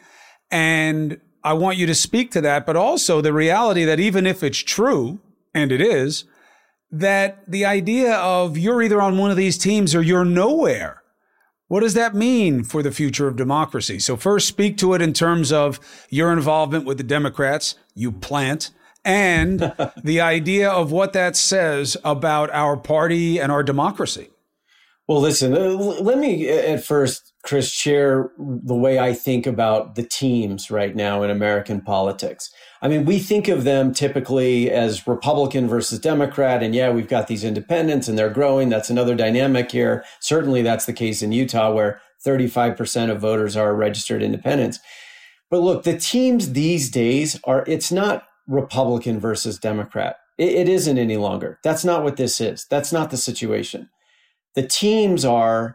And I want you to speak to that, but also the reality that even if it's true, and it is, that the idea of you're either on one of these teams or you're nowhere. What does that mean for the future of democracy? So first, speak to it in terms of your involvement with the Democrats, you plant, and the idea of what that says about our party and our democracy. Well, listen, let me at first, Chris, share the way I think about the teams right now in American politics. I mean, we think of them typically as Republican versus Democrat. And yeah, we've got these independents and they're growing. That's another dynamic here. Certainly that's the case in Utah, where thirty-five percent of voters are registered independents. But look, the teams these days are, it's not Republican versus Democrat. It, it isn't any longer. That's not what this is. That's not the situation. The teams are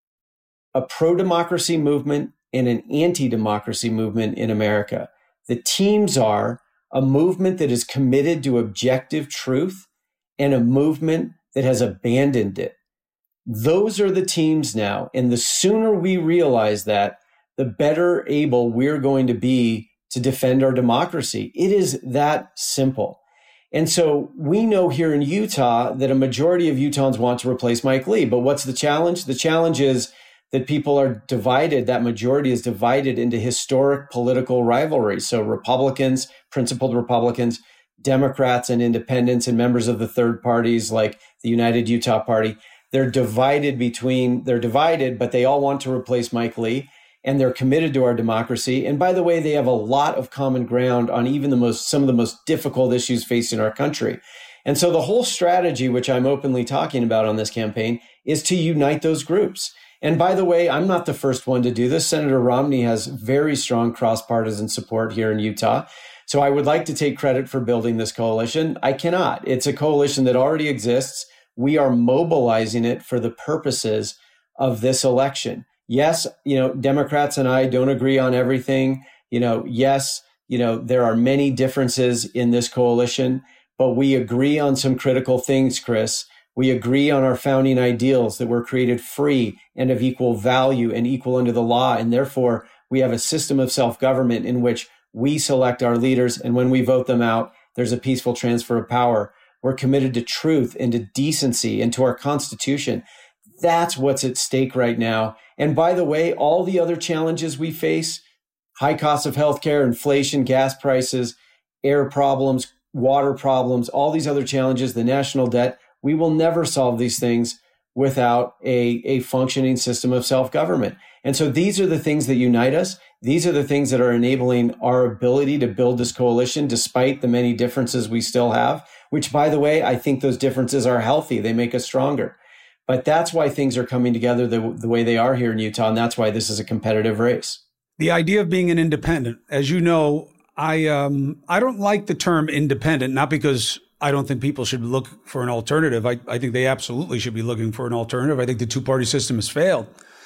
a pro-democracy movement and an anti-democracy movement in America. The teams are a movement that is committed to objective truth and a movement that has abandoned it. Those are the teams now. And the sooner we realize that, the better able we're going to be to defend our democracy. It is that simple. And so we know here in Utah that a majority of Utahns want to replace Mike Lee. But what's the challenge? The challenge is that people are divided, that majority is divided into historic political rivalries. So Republicans, principled Republicans, Democrats and independents and members of the third parties like the United Utah Party, they're divided between, they're divided, but they all want to replace Mike Lee and they're committed to our democracy. And by the way, they have a lot of common ground on even the most, some of the most difficult issues facing our country. And so the whole strategy, which I'm openly talking about on this campaign, is to unite those groups. And by the way, I'm not the first one to do this. Senator Romney has very strong cross-partisan support here in Utah. So I would like to take credit for building this coalition. I cannot. It's a coalition that already exists. We are mobilizing it for the purposes of this election. Yes, you know, Democrats and I don't agree on everything. You know, yes, you know, there are many differences in this coalition, but we agree on some critical things, Chris. We agree on our founding ideals that we're created free and of equal value and equal under the law. And therefore, we have a system of self-government in which we select our leaders. And when we vote them out, there's a peaceful transfer of power. We're committed to truth and to decency and to our Constitution. That's what's at stake right now. And by the way, all the other challenges we face, high costs of healthcare, inflation, gas prices, air problems, water problems, all these other challenges, the national debt, we will never solve these things without a, a functioning system of self-government. And so these are the things that unite us. These are the things that are enabling our ability to build this coalition despite the many differences we still have, which, by the way, I think those differences are healthy. They make us stronger. But that's why things are coming together the, the way they are here in Utah, and that's why this is a competitive race. The idea of being an independent, as you know, I um, I don't like the term independent, not because I don't think people should look for an alternative. I, I think they absolutely should be looking for an alternative. I think the two-party system has failed.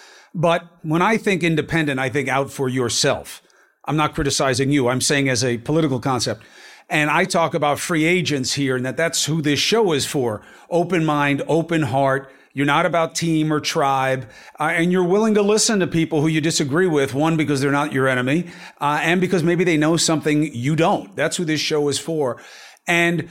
But when I think independent, I think out for yourself. I'm not criticizing you. I'm saying as a political concept. And I talk about free agents here and that that's who this show is for. Open mind, open heart. You're not about team or tribe. Uh, and you're willing to listen to people who you disagree with. One, because they're not your enemy. Uh, and because maybe they know something you don't. That's who this show is for. And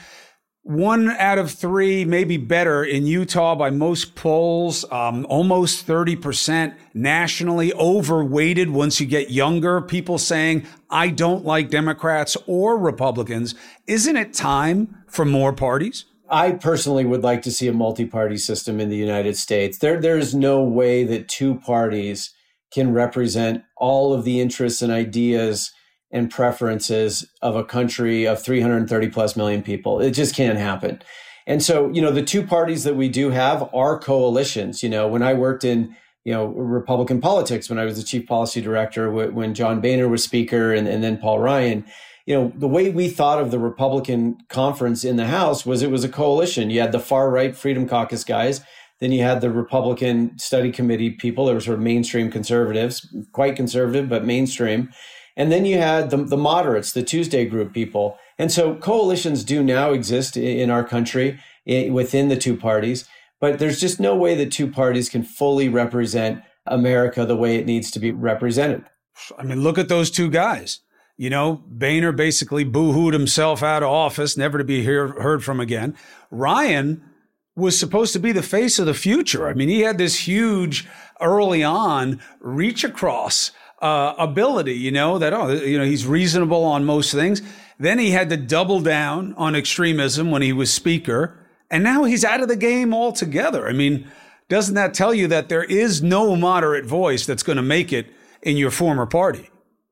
one out of three, maybe better in Utah by most polls, um, almost thirty percent nationally, overweighted once you get younger. People saying, I don't like Democrats or Republicans. Isn't it time for more parties? I personally would like to see a multi-party system in the United States. There, there is no way that two parties can represent all of the interests and ideas and preferences of a country of three hundred thirty plus million people. It just can't happen. And so, you know, the two parties that we do have are coalitions. You know, when I worked in, you know, Republican politics, when I was the chief policy director, when John Boehner was speaker, and, and then Paul Ryan, you know, the way we thought of the Republican conference in the House was it was a coalition. You had the far right Freedom Caucus guys. Then you had the Republican Study Committee people. They were sort of mainstream conservatives, quite conservative, but mainstream. And then you had the, the moderates, the Tuesday Group people. And so coalitions do now exist in our country within the two parties, but there's just no way that two parties can fully represent America the way it needs to be represented. I mean, look at those two guys. You know, Boehner basically boo-hooed himself out of office, never to be hear, heard from again. Ryan was supposed to be the face of the future. I mean, he had this huge early on reach across uh, ability, you know, that, oh, you know, he's reasonable on most things. Then he had to double down on extremism when he was speaker. And now he's out of the game altogether. I mean, doesn't that tell you that there is no moderate voice that's going to make it in your former party?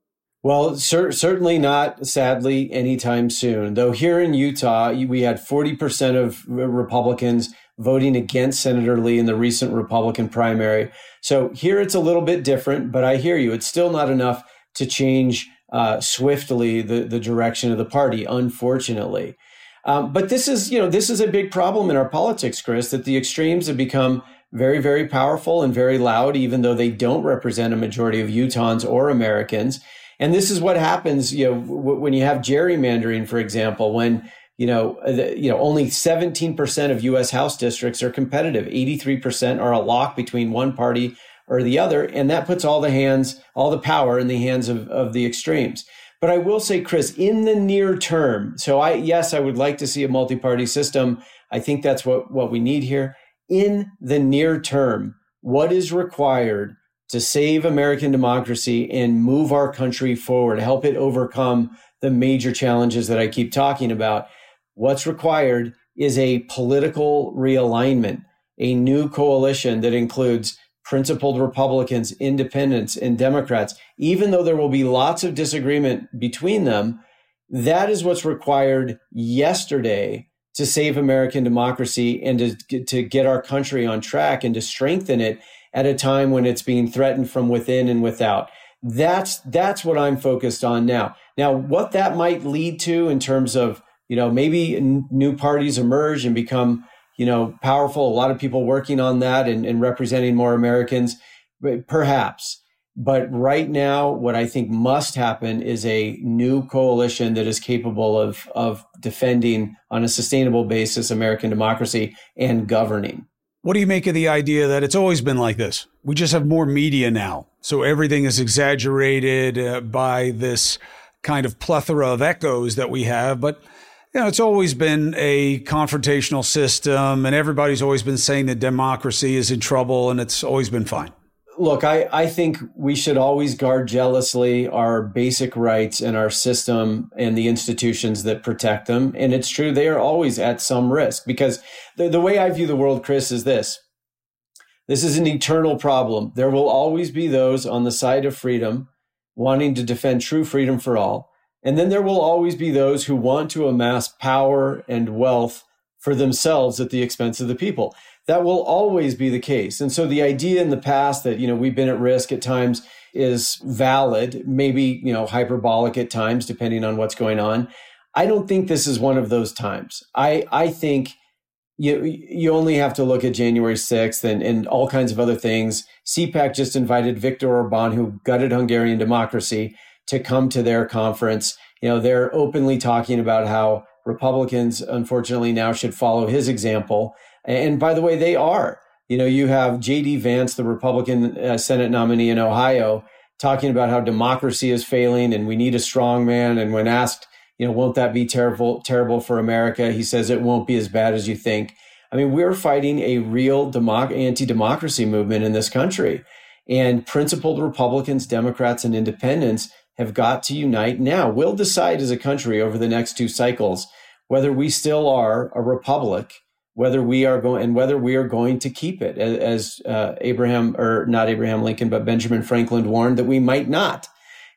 Well, cer- certainly not, sadly, anytime soon. Though here in Utah, we had forty percent of Republicans voting against Senator Lee in the recent Republican primary. So here it's a little bit different, but I hear you. It's still not enough to change uh, swiftly the, the direction of the party, unfortunately. Um, but this is, you know, this is a big problem in our politics, Chris, that the extremes have become very, very powerful and very loud, even though they don't represent a majority of Utahns or Americans. And this is what happens, you know, w- when you have gerrymandering, for example, when, you know, the, you know, only seventeen percent of U S House districts are competitive. eighty-three percent are a lock between one party or the other. And that puts all the hands, all the power in the hands of, of the extremes. But I will say, Chris, in the near term, so I, yes, I would like to see a multi-party system. I think that's what, what we need here. In the near term, what is required to save American democracy and move our country forward, help it overcome the major challenges that I keep talking about? What's required is a political realignment, a new coalition that includes principled Republicans, independents, and Democrats. Even though there will be lots of disagreement between them, that is what's required yesterday to save American democracy and to, to get our country on track and to strengthen it at a time when it's being threatened from within and without. That's that's what I'm focused on now. Now, what that might lead to in terms of, you know, maybe n- new parties emerge and become, you know, powerful. A lot of people working on that and, and representing more Americans, perhaps. But right now, what I think must happen is a new coalition that is capable of, of defending on a sustainable basis American democracy and governing. What do you make of the idea that it's always been like this? We just have more media now. So everything is exaggerated uh, by this kind of plethora of echoes that we have. But, you know, it's always been a confrontational system, and everybody's always been saying that democracy is in trouble, and it's always been fine. Look, I, I think we should always guard jealously our basic rights and our system and the institutions that protect them. And it's true, they are always at some risk, because the, the way I view the world, Chris, is this. This is an eternal problem. There will always be those on the side of freedom wanting to defend true freedom for all. And then there will always be those who want to amass power and wealth for themselves at the expense of the people. That will always be the case. And so the idea in the past that, you know, we've been at risk at times is valid, maybe, you know, hyperbolic at times, depending on what's going on. I don't think this is one of those times. I, I think you you only have to look at January sixth and, and all kinds of other things. C PAC just invited Viktor Orban, who gutted Hungarian democracy, to come to their conference. You know, they're openly talking about how Republicans, unfortunately, now should follow his example. And by the way, they are. You know, you have J D Vance, the Republican uh, Senate nominee in Ohio, talking about how democracy is failing and we need a strong man. And when asked, you know, won't that be terrible, terrible for America? He says it won't be as bad as you think. I mean, we're fighting a real democ- anti-democracy movement in this country. And principled Republicans, Democrats, and independents have got to unite now. We'll decide as a country over the next two cycles whether we still are a republic, whether we are going and whether we are going to keep it, as uh, Abraham or not Abraham Lincoln, but Benjamin Franklin warned that we might not.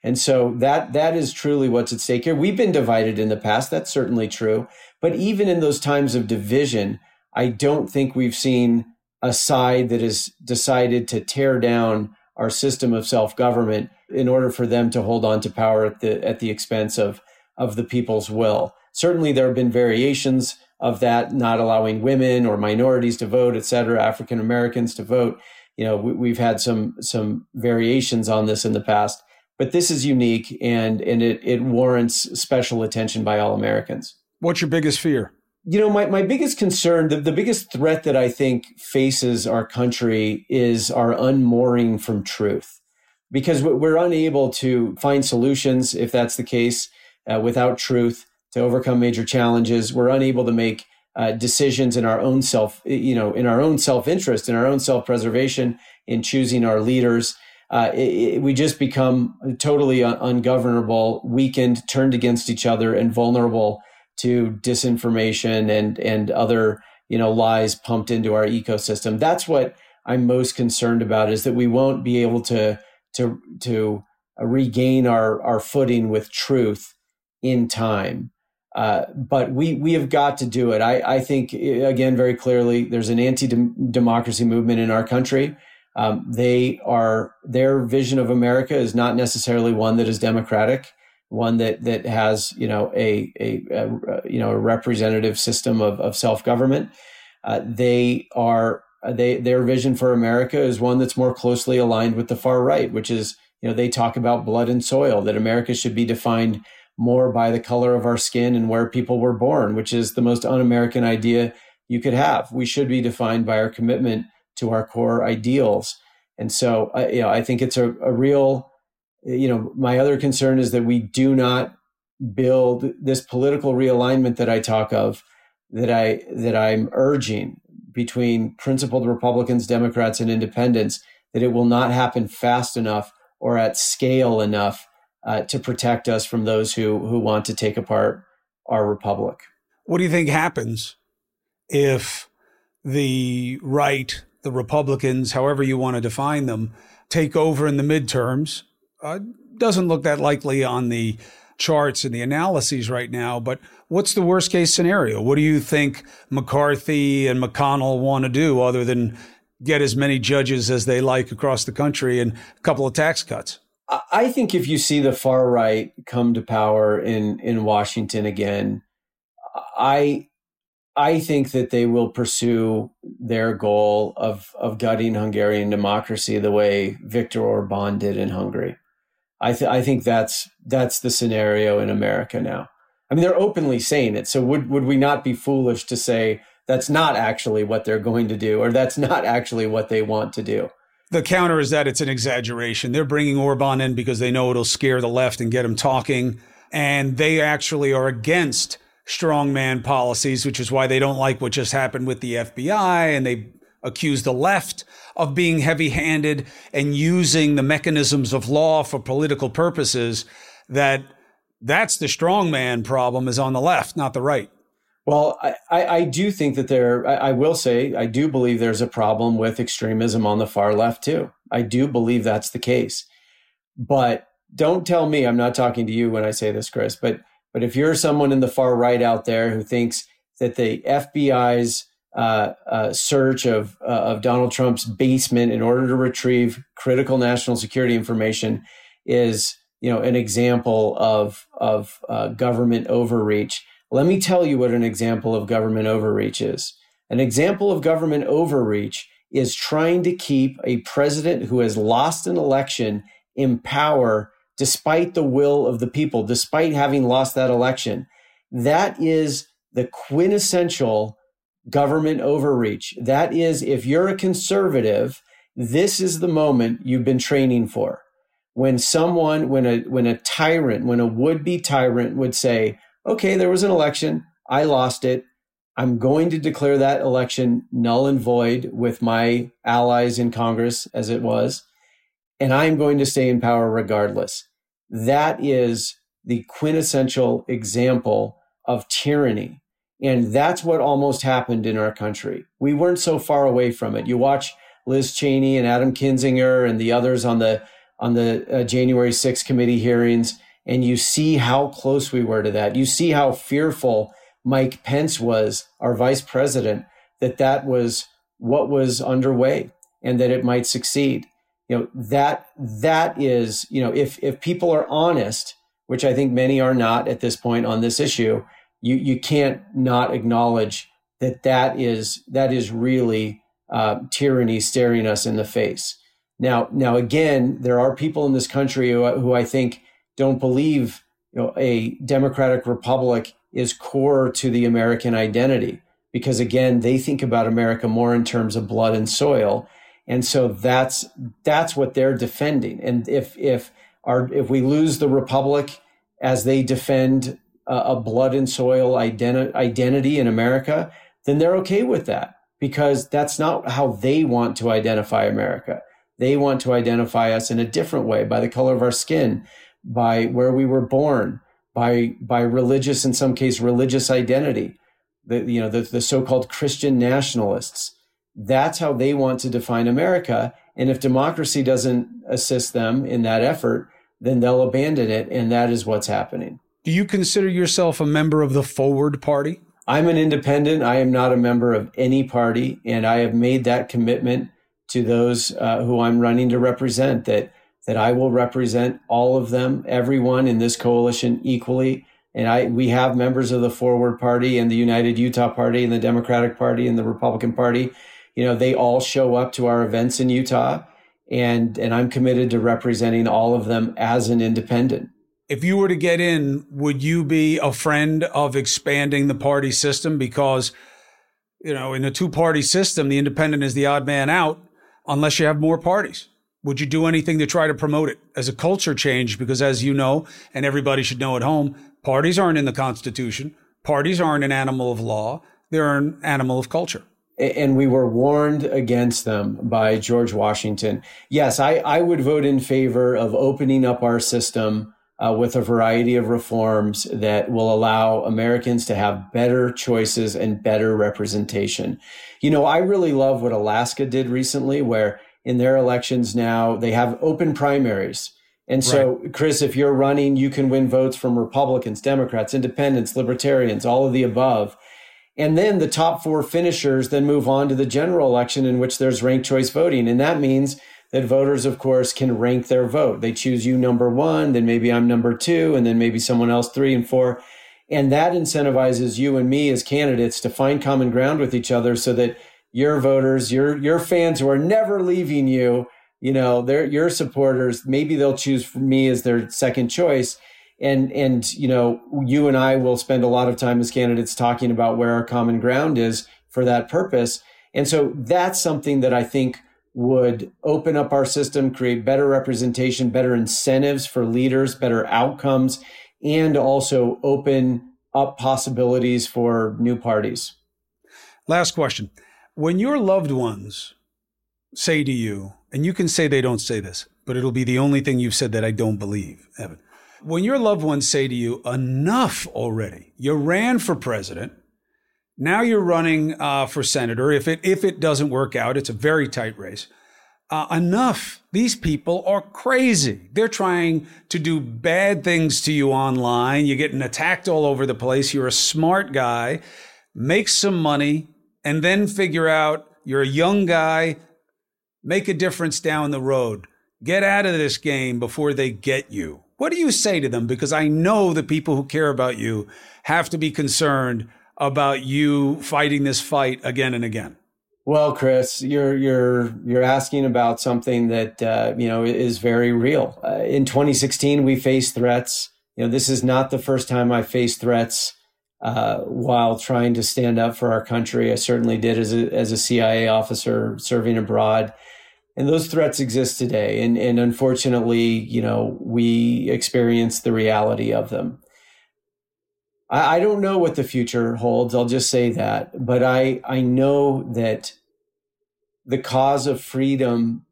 And so that that is truly what's at stake here. We've been divided in the past. That's certainly true. But even in those times of division, I don't think we've seen a side that has decided to tear down our system of self-government in order for them to hold on to power at the at the expense of, of the people's will. Certainly, there have been variations of that, not allowing women or minorities to vote, et cetera, African Americans to vote. You know, we, we've had some some variations on this in the past, but this is unique and and it it warrants special attention by all Americans. What's your biggest fear? You know, my, my biggest concern, the, the biggest threat that I think faces our country is our unmooring from truth, because we're unable to find solutions, if that's the case, uh, without truth to overcome major challenges. We're unable to make uh, decisions in our own self, you know, in our own self-interest, in our own self-preservation, in choosing our leaders. Uh, it, it, we just become totally un- ungovernable, weakened, turned against each other, and vulnerable to disinformation and and other, you know, lies pumped into our ecosystem. That's what I'm most concerned about, is that we won't be able to to to regain our our footing with truth in time. Uh, but we we have got to do it. I, I think, again, very clearly, there's an anti-democracy movement in our country. Um, they are their vision of America is not necessarily one that is democratic, one that that has, you know, a a, a you know a representative system of, of self-government. Uh, they are they their vision for America is one that's more closely aligned with the far right, which is, you know, they talk about blood and soil, that America should be defined more by the color of our skin and where people were born, which is the most un-American idea you could have. We should be defined by our commitment to our core ideals. And so, uh, you know, I think it's a, a real, you know, my other concern is that we do not build this political realignment that I talk of, that I that I'm urging between principled Republicans, Democrats, and independents, that it will not happen fast enough or at scale enough uh, to protect us from those who who want to take apart our republic. What do you think happens if the right, the Republicans, however you want to define them, take over in the midterms? Uh, doesn't look that likely on the charts and the analyses right now, but what's the worst case scenario? What do you think McCarthy and McConnell want to do other than get as many judges as they like across the country and a couple of tax cuts? I think if you see the far right come to power in, in Washington again, I I think that they will pursue their goal of, of gutting Hungarian democracy the way Viktor Orban did in Hungary. I, th- I think that's that's the scenario in America now. I mean, they're openly saying it. So would, would we not be foolish to say that's not actually what they're going to do, or that's not actually what they want to do? The counter is that it's an exaggeration. They're bringing Orban in because they know it'll scare the left and get them talking. And they actually are against strongman policies, which is why they don't like what just happened with the F B I. And they accuse the left of being heavy-handed and using the mechanisms of law for political purposes. That that's the strongman problem is on the left, not the right. Well, I, I, I do think that there, I, I will say, I do believe there's a problem with extremism on the far left too. I do believe that's the case. But don't tell me, I'm not talking to you when I say this, Chris, but but if you're someone in the far right out there who thinks that the F B I's uh, uh, search of uh, of Donald Trump's basement in order to retrieve critical national security information is, you know, an example of of uh, government overreach, let me tell you what an example of government overreach is. An example of government overreach is trying to keep a president who has lost an election in power despite the will of the people, despite having lost that election. That is the quintessential government overreach. That is, if you're a conservative, this is the moment you've been training for. When someone, when a when a tyrant, when a would-be tyrant would say, okay, there was an election, I lost it, I'm going to declare that election null and void with my allies in Congress, as it was, and I'm going to stay in power regardless. That is the quintessential example of tyranny. And that's what almost happened in our country. We weren't so far away from it. You watch Liz Cheney and Adam Kinzinger and the others on the on the uh, January sixth committee hearings, and you see how close we were to that. You see how fearful Mike Pence was, our vice president, that that was what was underway and that it might succeed. You know, that that is, you know, if if people are honest, which I think many are not at this point on this issue, you you can't not acknowledge that that is that is really uh, tyranny staring us in the face. Now, now again, there are people in this country who, who I think don't believe, you know, a democratic republic is core to the American identity, because again, they think about America more in terms of blood and soil. And so that's that's what they're defending. And if if our if we lose the republic as they defend a, a blood and soil identi- identity in America, then they're okay with that, because that's not how they want to identify America. They want to identify us in a different way, by the color of our skin, by where we were born, by by religious, in some case, religious identity. The you know the, the so-called Christian nationalists. That's how they want to define America. And if democracy doesn't assist them in that effort, then they'll abandon it. And that is what's happening. Do you consider yourself a member of the Forward Party? I'm an independent. I am not a member of any party. And I have made that commitment to those uh, who I'm running to represent, that that I will represent all of them, everyone in this coalition equally. And I, we have members of the Forward Party and the United Utah Party and the Democratic Party and the Republican Party. You know, they all show up to our events in Utah, and and I'm committed to representing all of them as an independent. If you were to get in, would you be a friend of expanding the party system? Because, you know, in a two-party system, the independent is the odd man out unless you have more parties. Would you do anything to try to promote it as a culture change? Because as you know, and everybody should know at home, parties aren't in the Constitution. Parties aren't an animal of law. They're an animal of culture. And we were warned against them by George Washington. Yes, I, I would vote in favor of opening up our system uh, with a variety of reforms that will allow Americans to have better choices and better representation. You know, I really love what Alaska did recently, where in their elections now they have open primaries. And so, right. Chris, if you're running, you can win votes from Republicans, Democrats, Independents, Libertarians, all of the above. And then the top four finishers then move on to the general election, in which there's ranked choice voting. And that means that voters, of course, can rank their vote. They choose you number one, then maybe I'm number two, and then maybe someone else three and four. And that incentivizes you and me as candidates to find common ground with each other, so that your voters, your your fans who are never leaving you, you know, they're your supporters, maybe they'll choose me as their second choice. And, and, you know, you and I will spend a lot of time as candidates talking about where our common ground is for that purpose. And so that's something that I think would open up our system, create better representation, better incentives for leaders, better outcomes, and also open up possibilities for new parties. Last question. When your loved ones say to you, and you can say they don't say this, but it'll be the only thing you've said that I don't believe, Evan. When your loved ones say to you, enough already, you ran for president, now you're running uh, for senator. If it if it doesn't work out, it's a very tight race. Uh, enough. These people are crazy. They're trying to do bad things to you online. You're getting attacked all over the place. You're a smart guy. Make some money and then figure out you're a young guy. Make a difference down the road. Get out of this game before they get you. What do you say to them? Because I know the people who care about you have to be concerned about you fighting this fight again and again. Well, Chris, you're you're you're asking about something that uh, you know is very real. Uh, in twenty sixteen, we faced threats. You know, this is not the first time I faced threats uh, while trying to stand up for our country. I certainly did as a as a C I A officer serving abroad. And those threats exist today. And, and unfortunately, you know, we experience the reality of them. I, I don't know what the future holds. I'll just say that. But I, I know that the cause of freedom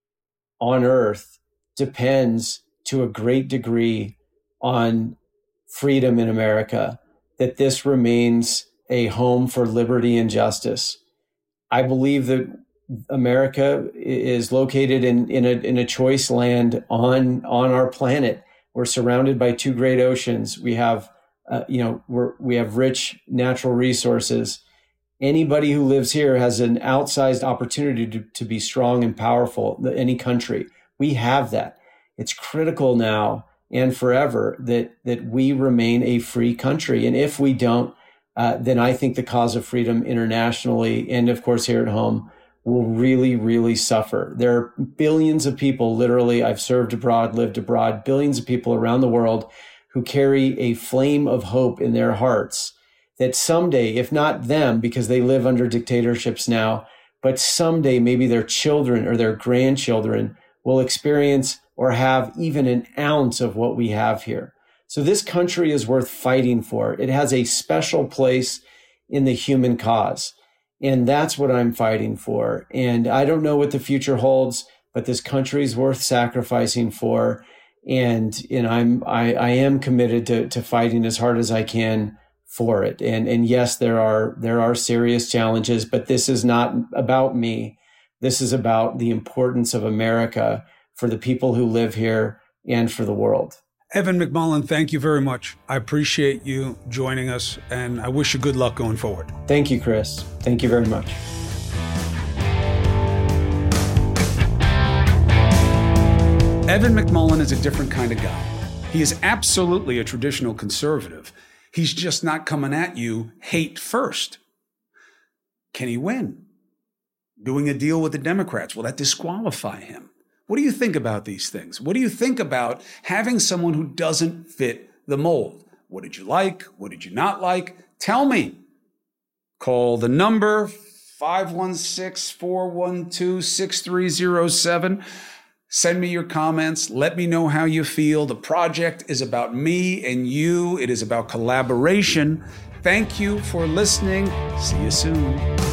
on earth depends to a great degree on freedom in America, that this remains a home for liberty and justice. I believe that America is located in, in, a, in a choice land on, on our planet. We're surrounded by two great oceans. We have, uh, you know, we're, we have rich natural resources. Anybody who lives here has an outsized opportunity to, to be strong and powerful, any country. We have that. It's critical now and forever that, that we remain a free country. And if we don't, uh, then I think the cause of freedom internationally and, of course, here at home will really, really suffer. There are billions of people, literally, I've served abroad, lived abroad, billions of people around the world who carry a flame of hope in their hearts that someday, if not them, because they live under dictatorships now, but someday maybe their children or their grandchildren will experience or have even an ounce of what we have here. So this country is worth fighting for. It has a special place in the human cause. And that's what I'm fighting for. And I don't know what the future holds, but this country is worth sacrificing for. And, and I'm, I, I am committed to, to fighting as hard as I can for it. And, and yes, there are, there are serious challenges, but this is not about me. This is about the importance of America for the people who live here and for the world. Evan McMullin, thank you very much. I appreciate you joining us, and I wish you good luck going forward. Thank you, Chris. Thank you very much. Evan McMullin is a different kind of guy. He is absolutely a traditional conservative. He's just not coming at you hate first. Can he win? Doing a deal with the Democrats, will that disqualify him? What do you think about these things? What do you think about having someone who doesn't fit the mold? What did you like? What did you not like? Tell me. Call the number five one six, four one two, six three zero seven. Send me your comments. Let me know how you feel. The project is about me and you. It is about collaboration. Thank you for listening. See you soon.